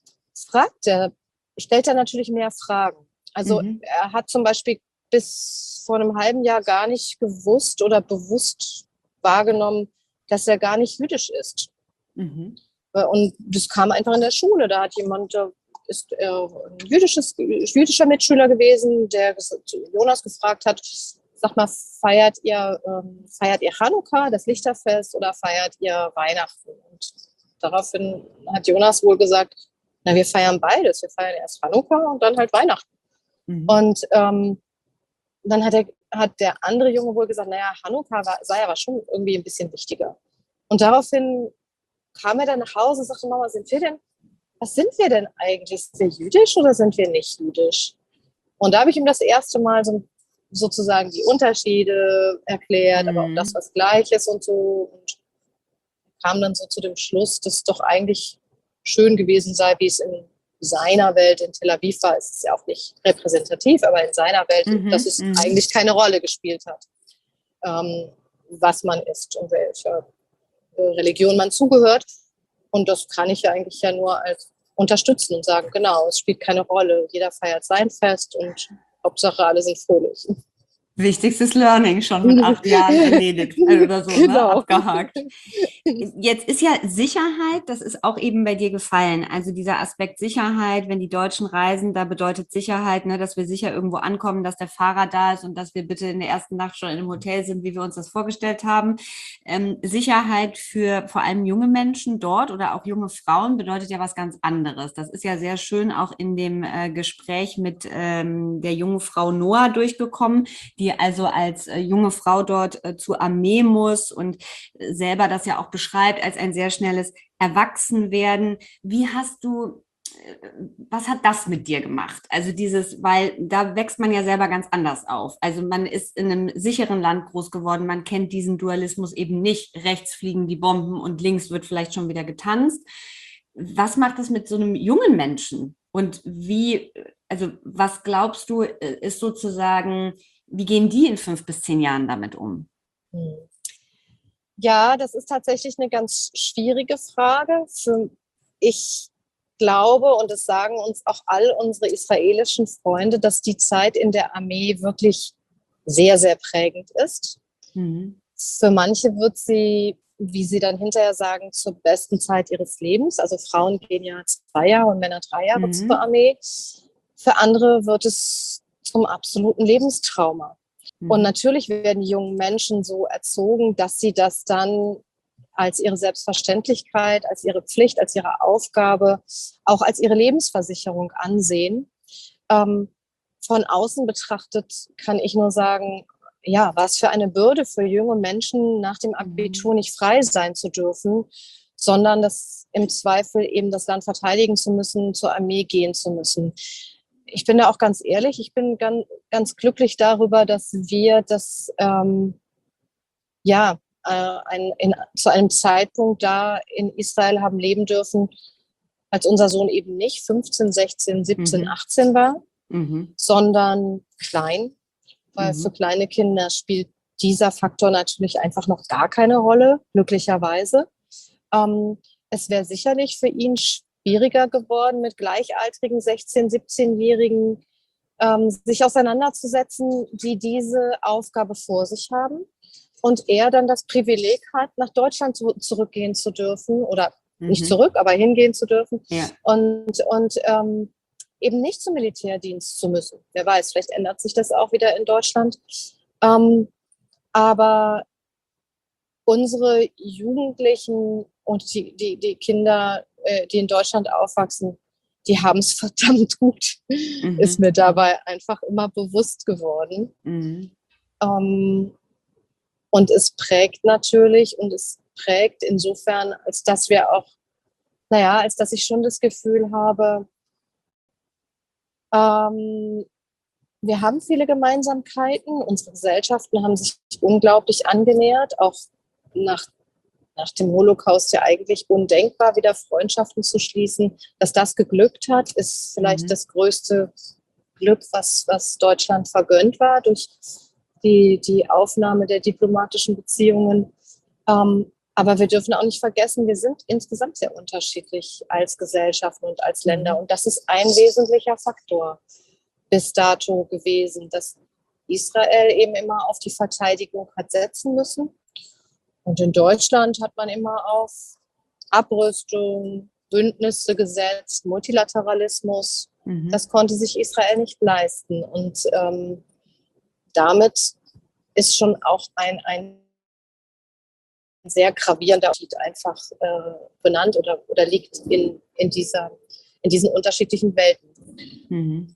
fragt er, stellt er natürlich mehr Fragen. Also Mhm. er hat zum Beispiel bis vor einem halben Jahr gar nicht gewusst oder bewusst wahrgenommen, dass er gar nicht jüdisch ist. Mhm. Und das kam einfach in der Schule. Da hat jemand, da ist äh, ein jüdisches, jüdischer Mitschüler gewesen, der Jonas gefragt hat, sag mal, feiert ihr, ähm, feiert ihr Chanukka, das Lichterfest, oder feiert ihr Weihnachten? Und daraufhin hat Jonas wohl gesagt, na, wir feiern beides. Wir feiern erst Chanukka und dann halt Weihnachten. Mhm. Und ähm, dann hat, er, hat der andere Junge wohl gesagt, naja, Chanukka war, sei aber schon irgendwie ein bisschen wichtiger. Und daraufhin kam er dann nach Hause und sagte, Mama, sind wir denn, was sind wir denn eigentlich? Sind wir jüdisch oder sind wir nicht jüdisch? Und da habe ich ihm das erste Mal so, sozusagen die Unterschiede erklärt, aber auch das, Mhm. was gleich ist und so. Und kam dann so zu dem Schluss, dass es doch eigentlich schön gewesen sei, wie es in seiner Welt in Tel Aviv war. Es ist ja auch nicht repräsentativ, aber in seiner Welt, dass Mhm. es Mhm. eigentlich keine Rolle gespielt hat, ähm, was man ist und welcher Religion man zugehört. Und das kann ich ja eigentlich ja nur als unterstützen und sagen, genau, es spielt keine Rolle. Jeder feiert sein Fest und Hauptsache alle sind fröhlich. Wichtigstes Learning schon mit acht Jahren erledigt äh, oder so, ne? Genau. Abgehakt. Jetzt ist ja Sicherheit, das ist auch eben bei dir gefallen. Also dieser Aspekt Sicherheit, wenn die Deutschen reisen, da bedeutet Sicherheit, ne, dass wir sicher irgendwo ankommen, dass der Fahrer da ist und dass wir bitte in der ersten Nacht schon in einem Hotel sind, wie wir uns das vorgestellt haben. Ähm, Sicherheit für vor allem junge Menschen dort oder auch junge Frauen bedeutet ja was ganz anderes. Das ist ja sehr schön auch in dem äh, Gespräch mit ähm, der jungen Frau Noah durchgekommen, die also als äh, junge Frau dort äh, zur Armee muss und äh, selber das ja auch beschreibt als ein sehr schnelles Erwachsenwerden. Wie hast du, äh, was hat das mit dir gemacht? Also dieses, weil da wächst man ja selber ganz anders auf. Also man ist in einem sicheren Land groß geworden, man kennt diesen Dualismus eben nicht. Rechts fliegen die Bomben und links wird vielleicht schon wieder getanzt. Was macht das mit so einem jungen Menschen? Und wie, also was glaubst du, äh, ist sozusagen, wie gehen die in fünf bis zehn Jahren damit um? Ja, das ist tatsächlich eine ganz schwierige Frage. Für ich glaube, und das sagen uns auch all unsere israelischen Freunde, dass die Zeit in der Armee wirklich sehr, sehr prägend ist. Mhm. Für manche wird sie, wie sie dann hinterher sagen, zur besten Zeit ihres Lebens. Also Frauen gehen ja zwei Jahre und Männer drei Jahre zur Mhm. Armee. Für andere wird es zum absoluten Lebenstrauma. Und Mhm. natürlich werden die jungen Menschen so erzogen, dass sie das dann als ihre Selbstverständlichkeit, als ihre Pflicht, als ihre Aufgabe, auch als ihre Lebensversicherung ansehen. Ähm, von außen betrachtet kann ich nur sagen, ja, was für eine Bürde für junge Menschen, nach dem Mhm. Abitur nicht frei sein zu dürfen, sondern das im Zweifel eben das Land verteidigen zu müssen, zur Armee gehen zu müssen. Ich bin da auch ganz ehrlich, ich bin ganz, ganz glücklich darüber, dass wir das ähm, ja äh, ein, in, zu einem Zeitpunkt da in Israel haben leben dürfen, als unser Sohn eben nicht fünfzehn, sechzehn, siebzehn, Mhm. achtzehn war, Mhm. sondern klein, weil für Mhm. kleine Kinder spielt dieser Faktor natürlich einfach noch gar keine Rolle, glücklicherweise. Ähm, es wäre sicherlich für ihn schwieriger geworden, mit gleichaltrigen sechzehn-, siebzehn-Jährigen ähm, sich auseinanderzusetzen, die diese Aufgabe vor sich haben. Und er dann das Privileg hat, nach Deutschland zu, zurückgehen zu dürfen oder nicht Mhm. zurück, aber hingehen zu dürfen Ja. und, und ähm, eben nicht zum Militärdienst zu müssen. Wer weiß, vielleicht ändert sich das auch wieder in Deutschland. Ähm, aber unsere Jugendlichen und die, die, die Kinder, äh, die in Deutschland aufwachsen, die haben es verdammt gut, ist Mhm. mir Mhm. dabei einfach immer bewusst geworden. Mhm. Ähm, und es prägt natürlich und es prägt insofern, als dass wir auch, naja, als dass ich schon das Gefühl habe, ähm, wir haben viele Gemeinsamkeiten. Unsere Gesellschaften haben sich unglaublich angenähert, auch nach, nach dem Holocaust ja eigentlich undenkbar, wieder Freundschaften zu schließen. Dass das geglückt hat, ist vielleicht Mhm. das größte Glück, was, was Deutschland vergönnt war durch die, die Aufnahme der diplomatischen Beziehungen. Ähm, Aber wir dürfen auch nicht vergessen, wir sind insgesamt sehr unterschiedlich als Gesellschaften und als Länder. Mhm. Und das ist ein wesentlicher Faktor bis dato gewesen, dass Israel eben immer auf die Verteidigung hat setzen müssen. Und in Deutschland hat man immer auf Abrüstung, Bündnisse gesetzt, Multilateralismus. Mhm. Das konnte sich Israel nicht leisten. Und ähm, damit ist schon auch ein, ein sehr gravierender Unterschied einfach äh, benannt oder, oder liegt in, in, dieser, in diesen unterschiedlichen Welten. Mhm.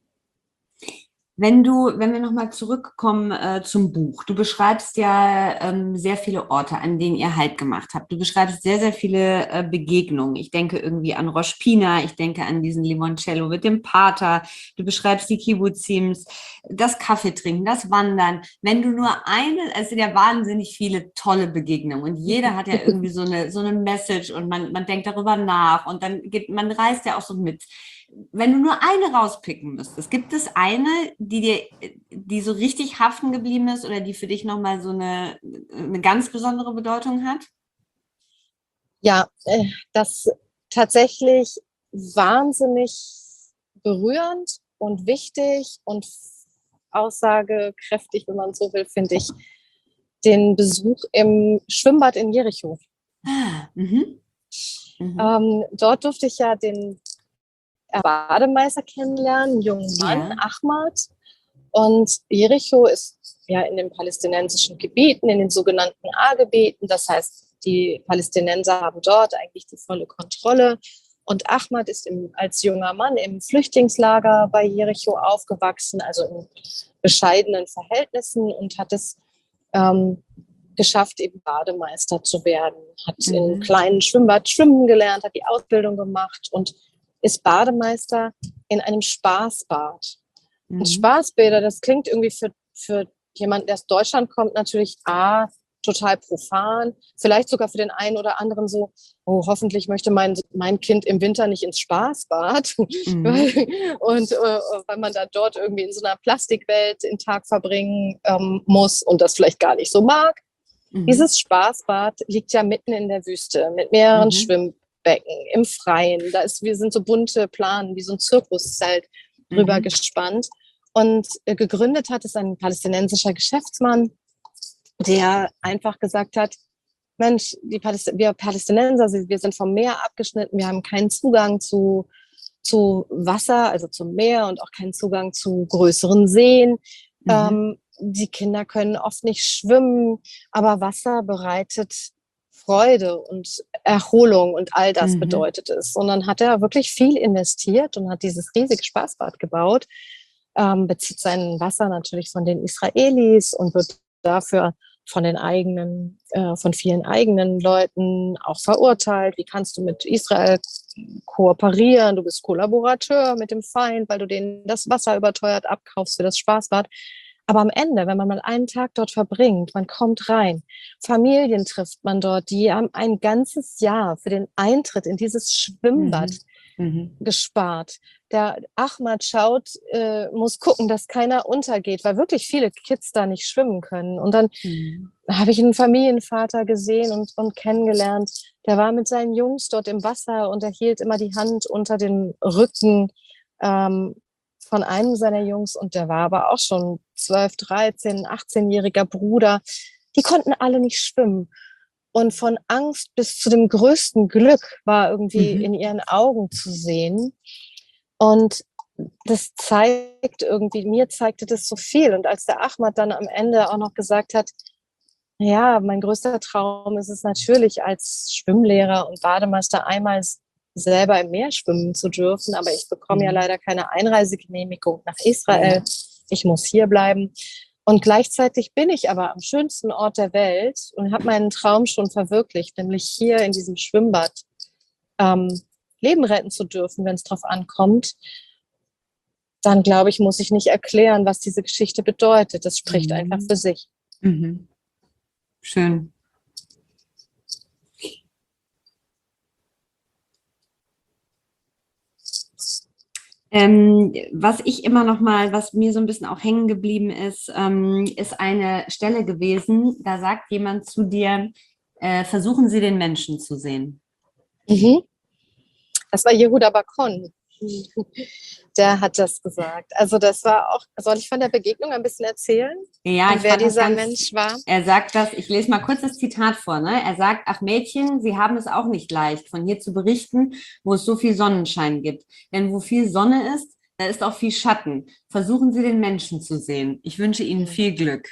Wenn du, wenn wir nochmal zurückkommen äh, zum Buch, du beschreibst ja ähm, sehr viele Orte, an denen ihr Halt gemacht habt. Du beschreibst sehr, sehr viele äh, Begegnungen. Ich denke irgendwie an Rosh Pina, ich denke an diesen Limoncello mit dem Pater. Du beschreibst die Kibbutzim, das Kaffeetrinken, das Wandern. Wenn du nur eine, es sind ja wahnsinnig viele tolle Begegnungen und jeder hat ja irgendwie so eine, so eine Message und man, man denkt darüber nach und dann geht, man reist ja auch so mit. Wenn du nur eine rauspicken müsstest, gibt es eine, die dir, die so richtig haften geblieben ist oder die für dich nochmal so eine, eine ganz besondere Bedeutung hat? Ja, äh, das tatsächlich wahnsinnig berührend und wichtig und aussagekräftig, wenn man so will, finde ich, den Besuch im Schwimmbad in Jericho. Ah, mhm. Mhm. Ähm, dort durfte ich ja den Bademeister kennenlernen, einen jungen Mann, Ja. Ahmad. Und Jericho ist ja in den palästinensischen Gebieten, in den sogenannten A-Gebieten. Das heißt, die Palästinenser haben dort eigentlich die volle Kontrolle. Und Ahmad ist im, als junger Mann im Flüchtlingslager bei Jericho aufgewachsen, also in bescheidenen Verhältnissen und hat es ähm, geschafft, eben Bademeister zu werden. Hat Mhm. in einem kleinen Schwimmbad schwimmen gelernt, hat die Ausbildung gemacht und ist Bademeister in einem Spaßbad. Mhm. Und Spaßbäder, das klingt irgendwie für, für jemanden, der aus Deutschland kommt, natürlich A, total profan. Vielleicht sogar für den einen oder anderen so, oh, hoffentlich möchte mein, mein Kind im Winter nicht ins Spaßbad. Mhm. Und äh, weil man da dort irgendwie in so einer Plastikwelt den Tag verbringen ähm, muss und das vielleicht gar nicht so mag. Mhm. Dieses Spaßbad liegt ja mitten in der Wüste mit mehreren Mhm. Schwimmbecken im Freien. Da ist, wir sind so bunte Planen, wie so ein Zirkuszelt drüber Mhm. gespannt. Und äh, gegründet hat es ein palästinensischer Geschäftsmann, der einfach gesagt hat, Mensch, die Paläst wir Palästinenser, wir sind vom Meer abgeschnitten, wir haben keinen Zugang zu, zu Wasser, also zum Meer und auch keinen Zugang zu größeren Seen. Mhm. Ähm, die Kinder können oft nicht schwimmen, aber Wasser bereitet Freude und Erholung und all das Mhm. bedeutet es. Und dann hat er wirklich viel investiert und hat dieses riesige Spaßbad gebaut, ähm, bezieht sein Wasser natürlich von den Israelis und wird dafür von den eigenen, äh, von vielen eigenen Leuten auch verurteilt. Wie kannst du mit Israel kooperieren? Du bist Kollaborateur mit dem Feind, weil du denen das Wasser überteuert abkaufst für das Spaßbad. Aber am Ende, wenn man mal einen Tag dort verbringt, man kommt rein, Familien trifft man dort, die haben ein ganzes Jahr für den Eintritt in dieses Schwimmbad Mhm. gespart. Der Ahmad schaut, äh, muss gucken, dass keiner untergeht, weil wirklich viele Kids da nicht schwimmen können. Und dann Mhm. habe ich einen Familienvater gesehen und, und kennengelernt. Der war mit seinen Jungs dort im Wasser und er hielt immer die Hand unter den Rücken ähm, von einem seiner Jungs. Und der war aber auch schon zwölf, dreizehn, achtzehn-jähriger Bruder. Die konnten alle nicht schwimmen. Und von Angst bis zu dem größten Glück war irgendwie Mhm. in ihren Augen zu sehen. Und das zeigt irgendwie, mir zeigte das so viel. Und als der Ahmad dann am Ende auch noch gesagt hat, ja, mein größter Traum ist es natürlich, als Schwimmlehrer und Bademeister einmal selber im Meer schwimmen zu dürfen, aber ich bekomme ja Mhm. leider keine Einreisegenehmigung nach Israel. Ja. Ich muss hier bleiben. Und gleichzeitig bin ich aber am schönsten Ort der Welt und habe meinen Traum schon verwirklicht, nämlich hier in diesem Schwimmbad ähm, Leben retten zu dürfen, wenn es drauf ankommt. Dann glaube ich, muss ich nicht erklären, was diese Geschichte bedeutet. Das spricht einfach Mhm. für sich. Mhm. Schön. Ähm, was ich immer noch mal, was mir so ein bisschen auch hängen geblieben ist, ähm, ist eine Stelle gewesen, da sagt jemand zu dir, äh, versuchen Sie den Menschen zu sehen. Mhm. Das war Yehuda Bakon. Der hat das gesagt. Also das war auch, soll ich von der Begegnung ein bisschen erzählen Ja, ich und wer fand das dieser ganz, Mensch war? er sagt das, ich lese mal kurz das Zitat vor, ne? Er sagt, ach Mädchen, Sie haben es auch nicht leicht, von hier zu berichten, wo es so viel Sonnenschein gibt. Denn wo viel Sonne ist, da ist auch viel Schatten. Versuchen Sie den Menschen zu sehen. Ich wünsche Ihnen viel Glück.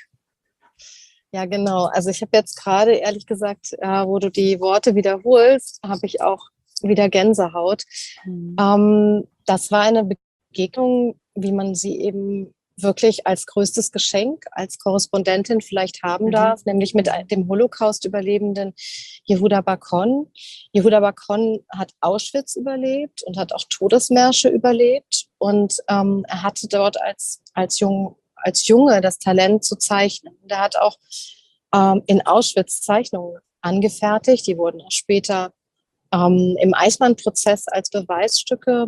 Ja, genau. Also ich habe jetzt gerade, ehrlich gesagt, äh, wo du die Worte wiederholst, habe ich auch wieder Gänsehaut. Mhm. Ähm, das war eine Begegnung, wie man sie eben wirklich als größtes Geschenk als Korrespondentin vielleicht haben Mhm. darf, nämlich mit dem Holocaust-Überlebenden Yehuda Bakon. Yehuda Bakon hat Auschwitz überlebt und hat auch Todesmärsche überlebt. Und ähm, er hatte dort als, als, Jung, als Junge das Talent zu zeichnen. Und er hat auch ähm, in Auschwitz Zeichnungen angefertigt. Die wurden auch später ähm, im Eichmann-Prozess als Beweisstücke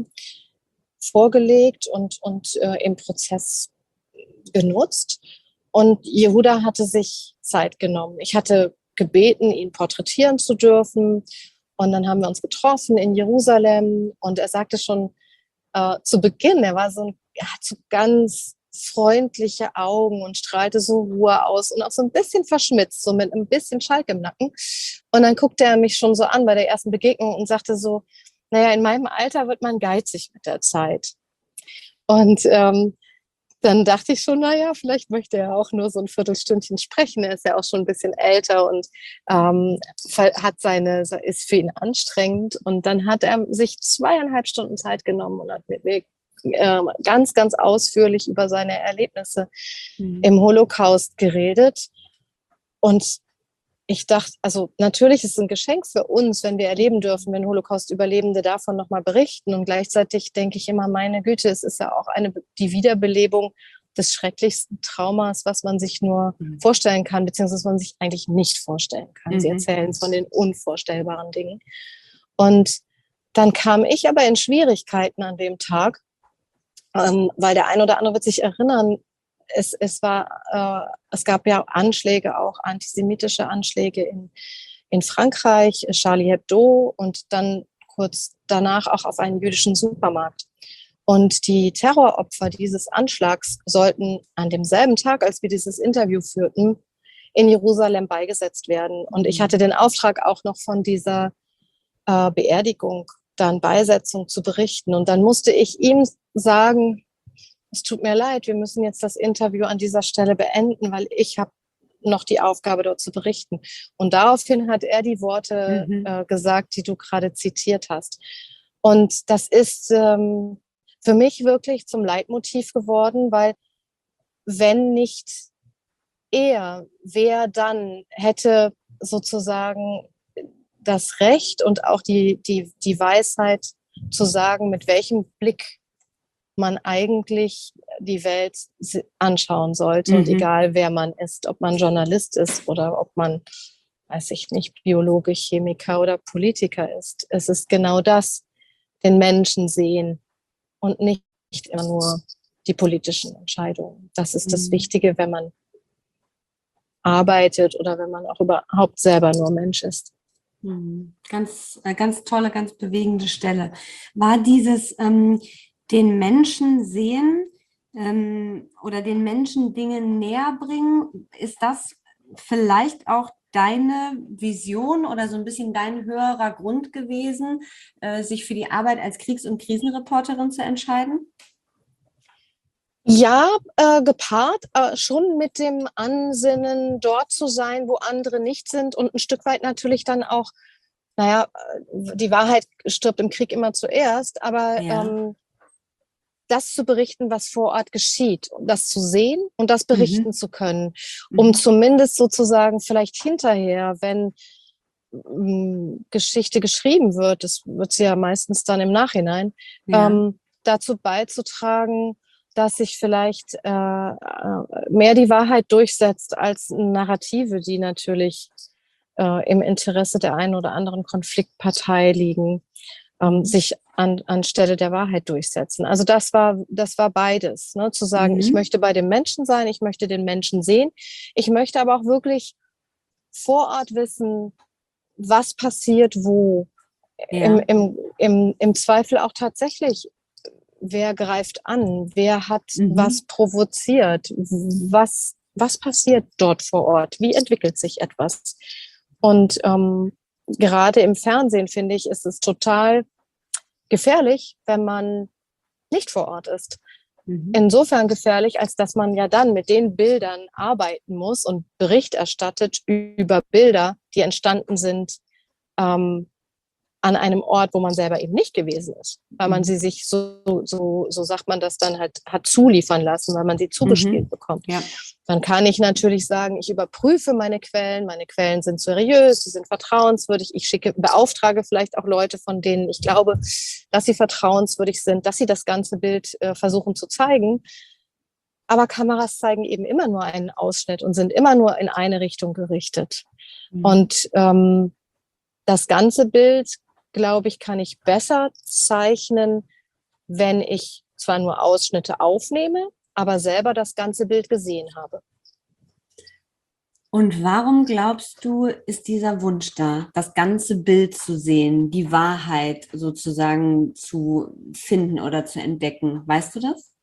vorgelegt und, und äh, im Prozess genutzt. Und Yehuda hatte sich Zeit genommen. Ich hatte gebeten, ihn porträtieren zu dürfen. Und dann haben wir uns getroffen in Jerusalem. Und er sagte schon äh, zu Beginn, er war so ein, er hat so ganz freundliche Augen und strahlte so Ruhe aus und auch so ein bisschen verschmitzt, so mit ein bisschen Schalk im Nacken. Und dann guckte er mich schon so an bei der ersten Begegnung und sagte so, naja, in meinem Alter wird man geizig mit der Zeit. Und ähm, dann dachte ich schon, naja, vielleicht möchte er auch nur so ein Viertelstündchen sprechen. Er ist ja auch schon ein bisschen älter und ähm, hat seine, ist für ihn anstrengend. Und dann hat er sich zweieinhalb Stunden Zeit genommen und hat mit mir äh, ganz, ganz ausführlich über seine Erlebnisse mhm. im Holocaust geredet. Und ich dachte, also natürlich ist es ein Geschenk für uns, wenn wir erleben dürfen, wenn Holocaust-Überlebende davon nochmal berichten. Und gleichzeitig denke ich immer, meine Güte, es ist ja auch eine, die Wiederbelebung des schrecklichsten Traumas, was man sich nur mhm. vorstellen kann, beziehungsweise was man sich eigentlich nicht vorstellen kann. Mhm. Sie erzählen von den unvorstellbaren Dingen. Und dann kam ich aber in Schwierigkeiten an dem Tag, ähm, weil der ein oder andere wird sich erinnern, Es, es, war, äh, es gab ja Anschläge, auch antisemitische Anschläge in, in Frankreich, Charlie Hebdo und dann kurz danach auch auf einen jüdischen Supermarkt. Und die Terroropfer dieses Anschlags sollten an demselben Tag, als wir dieses Interview führten, in Jerusalem beigesetzt werden. Und ich hatte den Auftrag auch noch von dieser äh, Beerdigung, dann Beisetzung zu berichten. Und dann musste ich ihm sagen, es tut mir leid, wir müssen jetzt das Interview an dieser Stelle beenden, weil ich habe noch die Aufgabe, dort zu berichten. Und daraufhin hat er die Worte mhm. äh, gesagt, die du gerade zitiert hast. Und das ist ähm, für mich wirklich zum Leitmotiv geworden, weil wenn nicht er, wer dann hätte sozusagen das Recht und auch die, die, die Weisheit zu sagen, mit welchem Blick man eigentlich die Welt anschauen sollte. Mhm. Und egal, wer man ist, ob man Journalist ist oder ob man, weiß ich nicht, Biologe, Chemiker oder Politiker ist. Es ist genau das, den Menschen sehen und nicht immer nur die politischen Entscheidungen. Das ist mhm. das Wichtige, wenn man arbeitet oder wenn man auch überhaupt selber nur Mensch ist. Ganz, ganz tolle, ganz bewegende Stelle. War dieses ähm, den Menschen sehen ähm, oder den Menschen Dinge näher bringen, ist das vielleicht auch deine Vision oder so ein bisschen dein höherer Grund gewesen, äh, sich für die Arbeit als Kriegs- und Krisenreporterin zu entscheiden? Ja, äh, gepaart, äh, schon mit dem Ansinnen, dort zu sein, wo andere nicht sind und ein Stück weit natürlich dann auch, naja, die Wahrheit stirbt im Krieg immer zuerst, aber ja. ähm, das zu berichten, was vor Ort geschieht, das zu sehen und das berichten mhm. zu können, um mhm. zumindest sozusagen vielleicht hinterher, wenn ähm, Geschichte geschrieben wird, das wird sie ja meistens dann im Nachhinein, ja. ähm, dazu beizutragen, dass sich vielleicht äh, mehr die Wahrheit durchsetzt als Narrative, die natürlich äh, im Interesse der einen oder anderen Konfliktpartei liegen, ähm, sich an, anstelle der Wahrheit durchsetzen. Also das war, das war beides, ne? Zu sagen, mhm. ich möchte bei dem Menschen sein, ich möchte den Menschen sehen, ich möchte aber auch wirklich vor Ort wissen, was passiert wo. Ja. Im, im, im, Im Zweifel auch tatsächlich, wer greift an, wer hat Mhm. was provoziert, was, was passiert dort vor Ort, wie entwickelt sich etwas. Und ähm, gerade im Fernsehen, finde ich, ist es total gefährlich, wenn man nicht vor Ort ist. Mhm. Insofern gefährlich, als dass man ja dann mit den Bildern arbeiten muss und Bericht erstattet über Bilder, die entstanden sind ähm, an einem Ort, wo man selber eben nicht gewesen ist, weil man Mhm. sie sich so, so, so sagt man das dann halt, hat zuliefern lassen, weil man sie zugespielt Mhm. bekommt. Ja. Dann kann ich natürlich sagen, ich überprüfe meine Quellen, meine Quellen sind seriös, sie sind vertrauenswürdig, ich schicke, beauftrage vielleicht auch Leute, von denen ich glaube, dass sie vertrauenswürdig sind, dass sie das ganze Bild äh, versuchen zu zeigen. Aber Kameras zeigen eben immer nur einen Ausschnitt und sind immer nur in eine Richtung gerichtet. Mhm. Und ähm, das ganze Bild, glaube ich, kann ich besser zeichnen, wenn ich zwar nur Ausschnitte aufnehme, aber selber das ganze Bild gesehen habe. Und warum glaubst du, ist dieser Wunsch da, das ganze Bild zu sehen, die Wahrheit sozusagen zu finden oder zu entdecken? Weißt du das?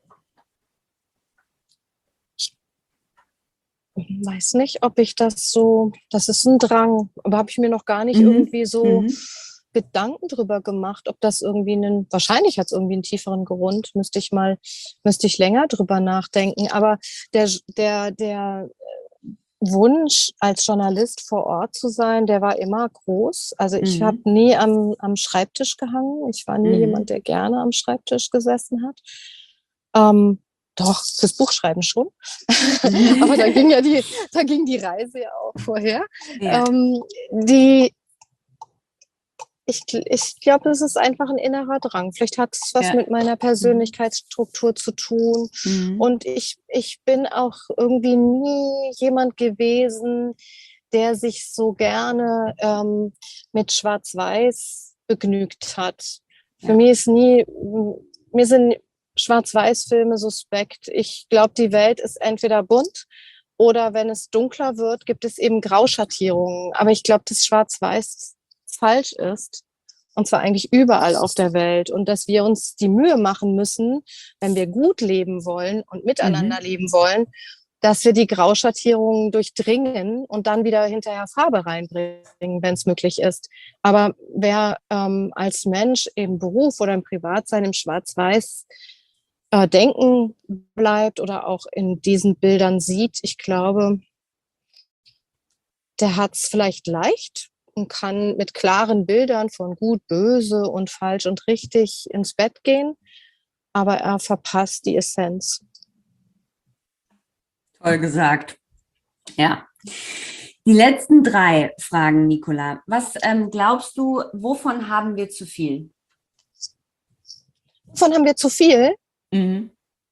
Ich weiß nicht, ob ich das so, das ist ein Drang, aber habe ich mir noch gar nicht Mhm. irgendwie so Mhm. Gedanken drüber gemacht, ob das irgendwie einen, wahrscheinlich hat es irgendwie einen tieferen Grund, müsste ich mal, müsste ich länger drüber nachdenken. Aber der, der, der Wunsch, als Journalist vor Ort zu sein, der war immer groß. Also ich habe Mhm. nie am, am Schreibtisch gehangen. Ich war nie jemand, Mhm. der gerne am Schreibtisch gesessen hat. Ähm, doch, fürs Buchschreiben schon. Aber da ging ja die, da ging die Reise ja auch vorher. Ja. Ähm, die, ich ich glaube, das ist einfach ein innerer Drang. Vielleicht hat es was Ja. mit meiner Persönlichkeitsstruktur zu tun. Mhm. Und ich, ich bin auch irgendwie nie jemand gewesen, der sich so gerne ähm, mit Schwarz-Weiß begnügt hat. Für Ja. mich ist nie, mir sind Schwarz-Weiß-Filme suspekt. Ich glaube, die Welt ist entweder bunt oder wenn es dunkler wird, gibt es eben Grauschattierungen. Aber ich glaube, dass Schwarz-Weiß falsch ist. Und zwar eigentlich überall auf der Welt. Und dass wir uns die Mühe machen müssen, wenn wir gut leben wollen und miteinander Mhm. leben wollen, dass wir die Grauschattierungen durchdringen und dann wieder hinterher Farbe reinbringen, wenn es möglich ist. Aber wer ähm, als Mensch im Beruf oder im Privatsein im Schwarz-Weiß äh, denken bleibt oder auch in diesen Bildern sieht, ich glaube, der hat es vielleicht leicht und kann mit klaren Bildern von gut, böse und falsch und richtig ins Bett gehen, aber er verpasst die Essenz. Toll gesagt. Ja. Die letzten drei Fragen, Nicola. Was ähm, glaubst du, wovon haben wir zu viel? Wovon haben wir zu viel? Mhm.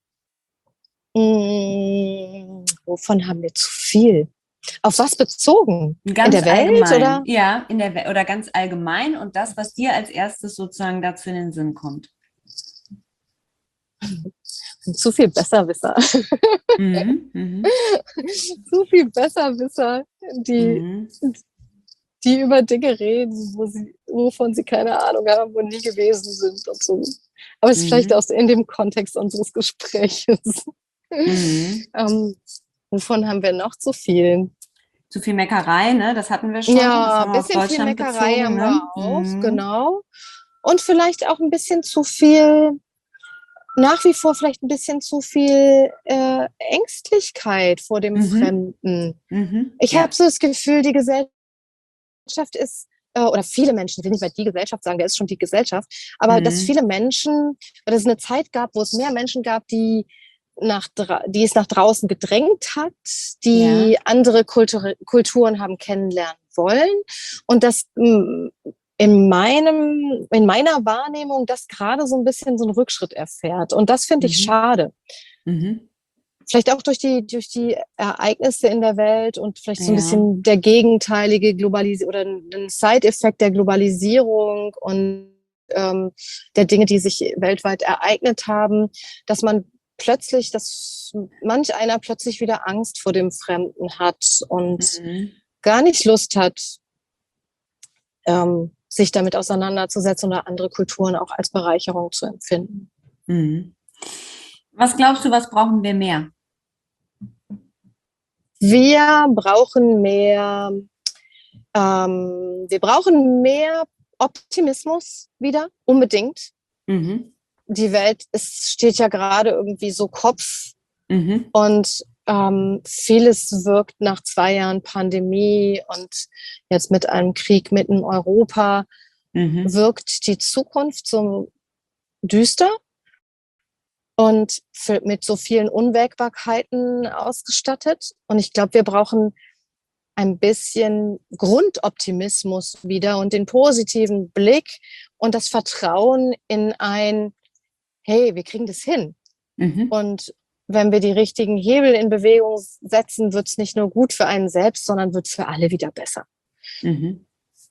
Hm, wovon haben wir zu viel? Auf was bezogen? In Ganz der Welt allgemein, oder? ja, in der We oder ganz allgemein und das, was dir als erstes sozusagen dazu in den Sinn kommt. Zu viel Besserwisser. Mhm. Mhm. Zu viel Besserwisser, die, Mhm. die über Dinge reden, wo sie, wovon sie keine Ahnung haben und nie gewesen sind und so. Aber es ist vielleicht Mhm. auch in dem Kontext unseres Gesprächs. Mhm. ähm, wovon haben wir noch zu viel? Zu viel Meckerei, ne? Das hatten wir schon. Das Ja, haben ein wir auf bisschen viel Deutschland Meckerei bezogen, haben ne? wir auch, Mhm. genau. Und vielleicht auch ein bisschen zu viel, nach wie vor vielleicht ein bisschen zu viel äh, Ängstlichkeit vor dem Mhm. Fremden. Mhm. Ich habe Ja. so das Gefühl, die Gesellschaft ist, äh, oder viele Menschen, ich will nicht mal die Gesellschaft sagen, wer ist schon die Gesellschaft, aber dass Mhm. viele Menschen, weil es eine Zeit gab, wo es mehr Menschen gab, die nach, die es nach draußen gedrängt hat, Ja. die andere Kultur, Kulturen haben kennenlernen wollen und das mh, in meinem, in meiner Wahrnehmung das gerade so ein bisschen so einen Rückschritt erfährt. Und das finde ich Mhm. schade. Mhm. Vielleicht auch durch die, durch die Ereignisse in der Welt und vielleicht so ein Ja. bisschen der gegenteilige Globalisierung oder ein Side-Effekt der Globalisierung und ähm, der Dinge, die sich weltweit ereignet haben, dass man plötzlich, dass manch einer plötzlich wieder Angst vor dem Fremden hat und Mhm. gar nicht Lust hat, ähm, sich damit auseinanderzusetzen oder andere Kulturen auch als Bereicherung zu empfinden. Mhm. Was glaubst du, was brauchen wir mehr? Wir brauchen mehr, ähm, wir brauchen mehr Optimismus wieder, unbedingt. Mhm. Die Welt ist, steht ja gerade irgendwie so Kopf Mhm. und ähm, vieles wirkt nach zwei Jahren Pandemie und jetzt mit einem Krieg mitten in Europa, Mhm. wirkt die Zukunft so düster und für, mit so vielen Unwägbarkeiten ausgestattet. Und ich glaube, wir brauchen ein bisschen Grundoptimismus wieder und den positiven Blick und das Vertrauen in ein, hey, wir kriegen das hin. Mhm. Und wenn wir die richtigen Hebel in Bewegung setzen, wird es nicht nur gut für einen selbst, sondern wird es für alle wieder besser. Mhm.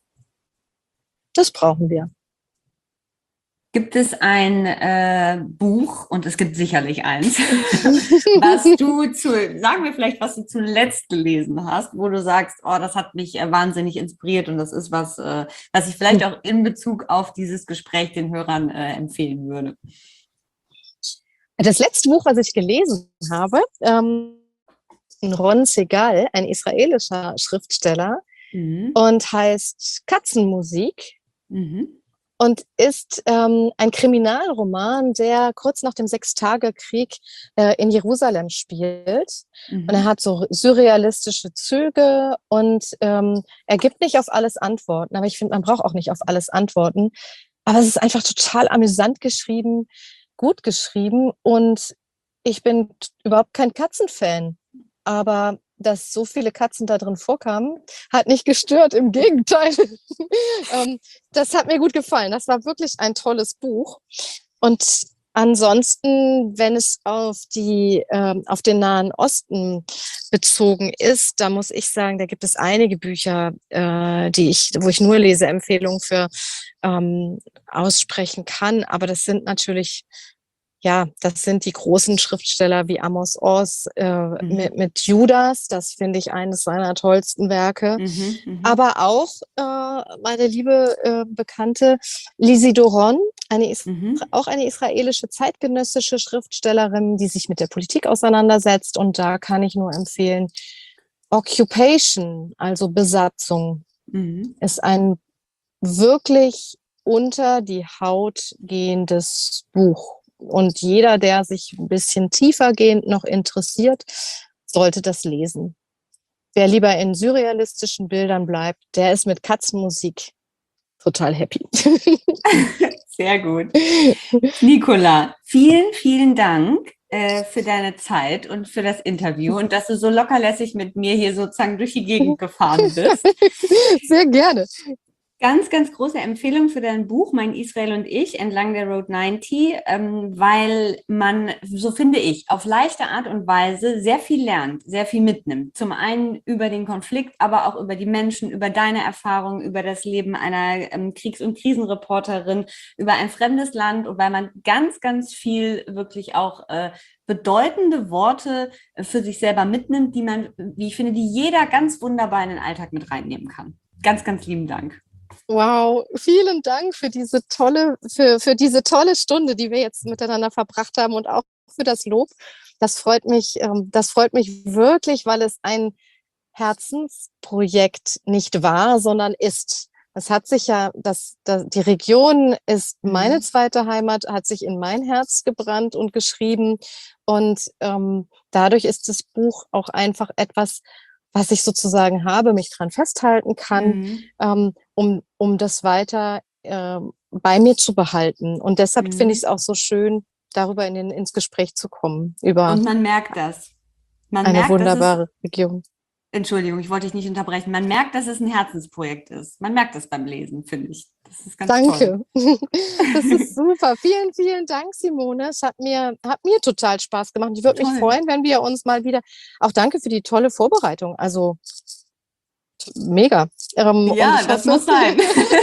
Das brauchen wir. Gibt es ein äh, Buch, und es gibt sicherlich eins, was du zu, sagen wir vielleicht, was du zuletzt gelesen hast, wo du sagst, oh, das hat mich äh, wahnsinnig inspiriert und das ist was, äh, was ich vielleicht auch in Bezug auf dieses Gespräch den Hörern äh, empfehlen würde. Das letzte Buch, was ich gelesen habe, ähm, Ron Segal, ein israelischer Schriftsteller, Mhm. und heißt Katzenmusik. Mhm. Und ist ähm, ein Kriminalroman, der kurz nach dem Sechstagekrieg äh, in Jerusalem spielt. Und er Mhm. hat so surrealistische Züge und ähm, er gibt nicht auf alles Antworten. Aber ich finde, man braucht auch nicht auf alles Antworten. Aber es ist einfach total amüsant geschrieben, gut geschrieben. Und ich bin t- überhaupt kein Katzenfan. Aber dass so viele Katzen da drin vorkamen, hat nicht gestört. Im Gegenteil. ähm, Das hat mir gut gefallen. Das war wirklich ein tolles Buch. Und ansonsten, wenn es auf die, ähm, auf den Nahen Osten bezogen ist, da muss ich sagen, da gibt es einige Bücher, äh, die ich, wo ich nur Leseempfehlungen für ähm, aussprechen kann. Aber das sind natürlich, ja, das sind die großen Schriftsteller wie Amos Oz äh, Mhm. mit, mit Judas. Das finde ich eines seiner tollsten Werke. Mhm. Mhm. Aber auch äh, meine liebe äh, Bekannte Lizzie Doron, eine Is Mhm. auch eine israelische zeitgenössische Schriftstellerin, die sich mit der Politik auseinandersetzt. Und da kann ich nur empfehlen, Occupation, also Besatzung, Mhm. ist ein wirklich unter die Haut gehendes Buch. Und jeder, der sich ein bisschen tiefergehend noch interessiert, sollte das lesen. Wer lieber in surrealistischen Bildern bleibt, der ist mit Katzenmusik total happy. Sehr gut. Nicola, vielen, vielen Dank äh, für deine Zeit und für das Interview und dass du so lockerlässig mit mir hier sozusagen durch die Gegend gefahren bist. Sehr gerne. Ganz, ganz große Empfehlung für dein Buch, Mein Israel und ich, entlang der Road neunzig, ähm, weil man, so finde ich, auf leichte Art und Weise sehr viel lernt, sehr viel mitnimmt. Zum einen über den Konflikt, aber auch über die Menschen, über deine Erfahrungen, über das Leben einer ähm, Kriegs- und Krisenreporterin, über ein fremdes Land und weil man ganz, ganz viel wirklich auch äh, bedeutende Worte äh, für sich selber mitnimmt, die man, wie ich finde, die jeder ganz wunderbar in den Alltag mit reinnehmen kann. Ganz, ganz lieben Dank. Wow, vielen Dank für diese tolle, für, für diese tolle Stunde, die wir jetzt miteinander verbracht haben und auch für das Lob. Das freut mich, ähm, das freut mich wirklich, weil es ein Herzensprojekt nicht war, sondern ist. Es hat sich ja, das, das, die Region ist meine Mhm. zweite Heimat, hat sich in mein Herz gebrannt und geschrieben. Und ähm, dadurch ist das Buch auch einfach etwas, was ich sozusagen habe, mich dran festhalten kann, Mhm. ähm, um, um das weiter äh, bei mir zu behalten. Und deshalb finde ich es Mhm. auch so schön, darüber in den, ins Gespräch zu kommen, über Und man merkt das. Man eine merkt, dass es, wunderbare Region. Entschuldigung, ich wollte dich nicht unterbrechen. Man merkt, dass es ein Herzensprojekt ist. Man merkt das beim Lesen, finde ich. Das ist ganz toll. Danke. Das ist super. Vielen, vielen Dank, Simone. Es hat mir, hat mir total Spaß gemacht. Ich würde mich Toll. freuen, wenn wir uns mal wieder. Auch danke für die tolle Vorbereitung. Also mega. Ähm, und Ja, ich das hoffe, muss sein.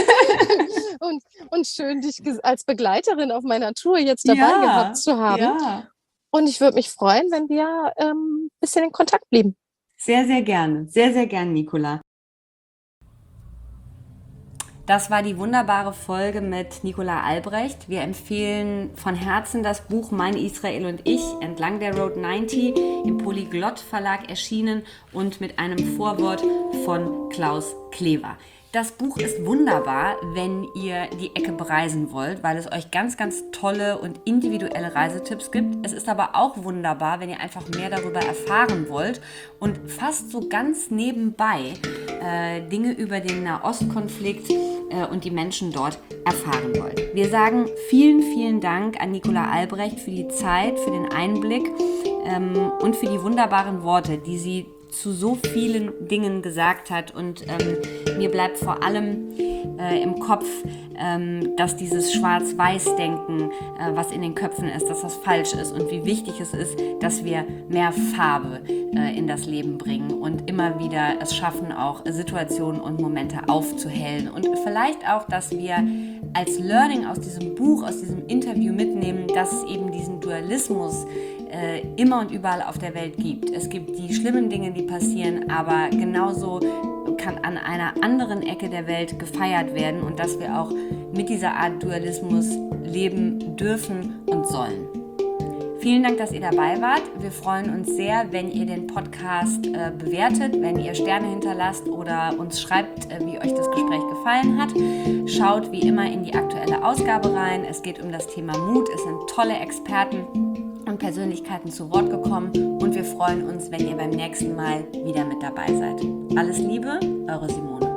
und, und schön, dich ges- als Begleiterin auf meiner Tour jetzt dabei gehabt Ja, zu haben. ja. Und ich würde mich freuen, wenn wir ähm, ein bisschen in Kontakt blieben. Sehr, sehr gerne. Sehr, sehr gerne, Nicola. Das war die wunderbare Folge mit Nicola Albrecht. Wir empfehlen von Herzen das Buch Mein Israel und ich, entlang der Road neunzig, im Polyglott Verlag erschienen und mit einem Vorwort von Klaus Klever. Das Buch ist wunderbar, wenn ihr die Ecke bereisen wollt, weil es euch ganz, ganz tolle und individuelle Reisetipps gibt. Es ist aber auch wunderbar, wenn ihr einfach mehr darüber erfahren wollt und fast so ganz nebenbei äh, Dinge über den Nahostkonflikt äh, und die Menschen dort erfahren wollt. Wir sagen vielen, vielen Dank an Nicola Albrecht für die Zeit, für den Einblick ähm, und für die wunderbaren Worte, die sie zu so vielen Dingen gesagt hat, und ähm, mir bleibt vor allem äh, im Kopf, ähm, dass dieses Schwarz-Weiß-Denken, äh, was in den Köpfen ist, dass das falsch ist und wie wichtig es ist, dass wir mehr Farbe äh, in das Leben bringen und immer wieder es schaffen, auch Situationen und Momente aufzuhellen, und vielleicht auch, dass wir als Learning aus diesem Buch, aus diesem Interview mitnehmen, dass es eben diesen Dualismus äh, immer und überall auf der Welt gibt. Es gibt die schlimmen Dinge, die passieren, aber genauso kann an einer anderen Ecke der Welt gefeiert werden, und dass wir auch mit dieser Art Dualismus leben dürfen und sollen. Vielen Dank, dass ihr dabei wart. Wir freuen uns sehr, wenn ihr den Podcast äh, bewertet, wenn ihr Sterne hinterlasst oder uns schreibt, äh, wie euch das Gespräch gefallen hat. Schaut wie immer in die aktuelle Ausgabe rein. Es geht um das Thema Mut. Es sind tolle Experten und Persönlichkeiten zu Wort gekommen, und wir freuen uns, wenn ihr beim nächsten Mal wieder mit dabei seid. Alles Liebe, eure Simone.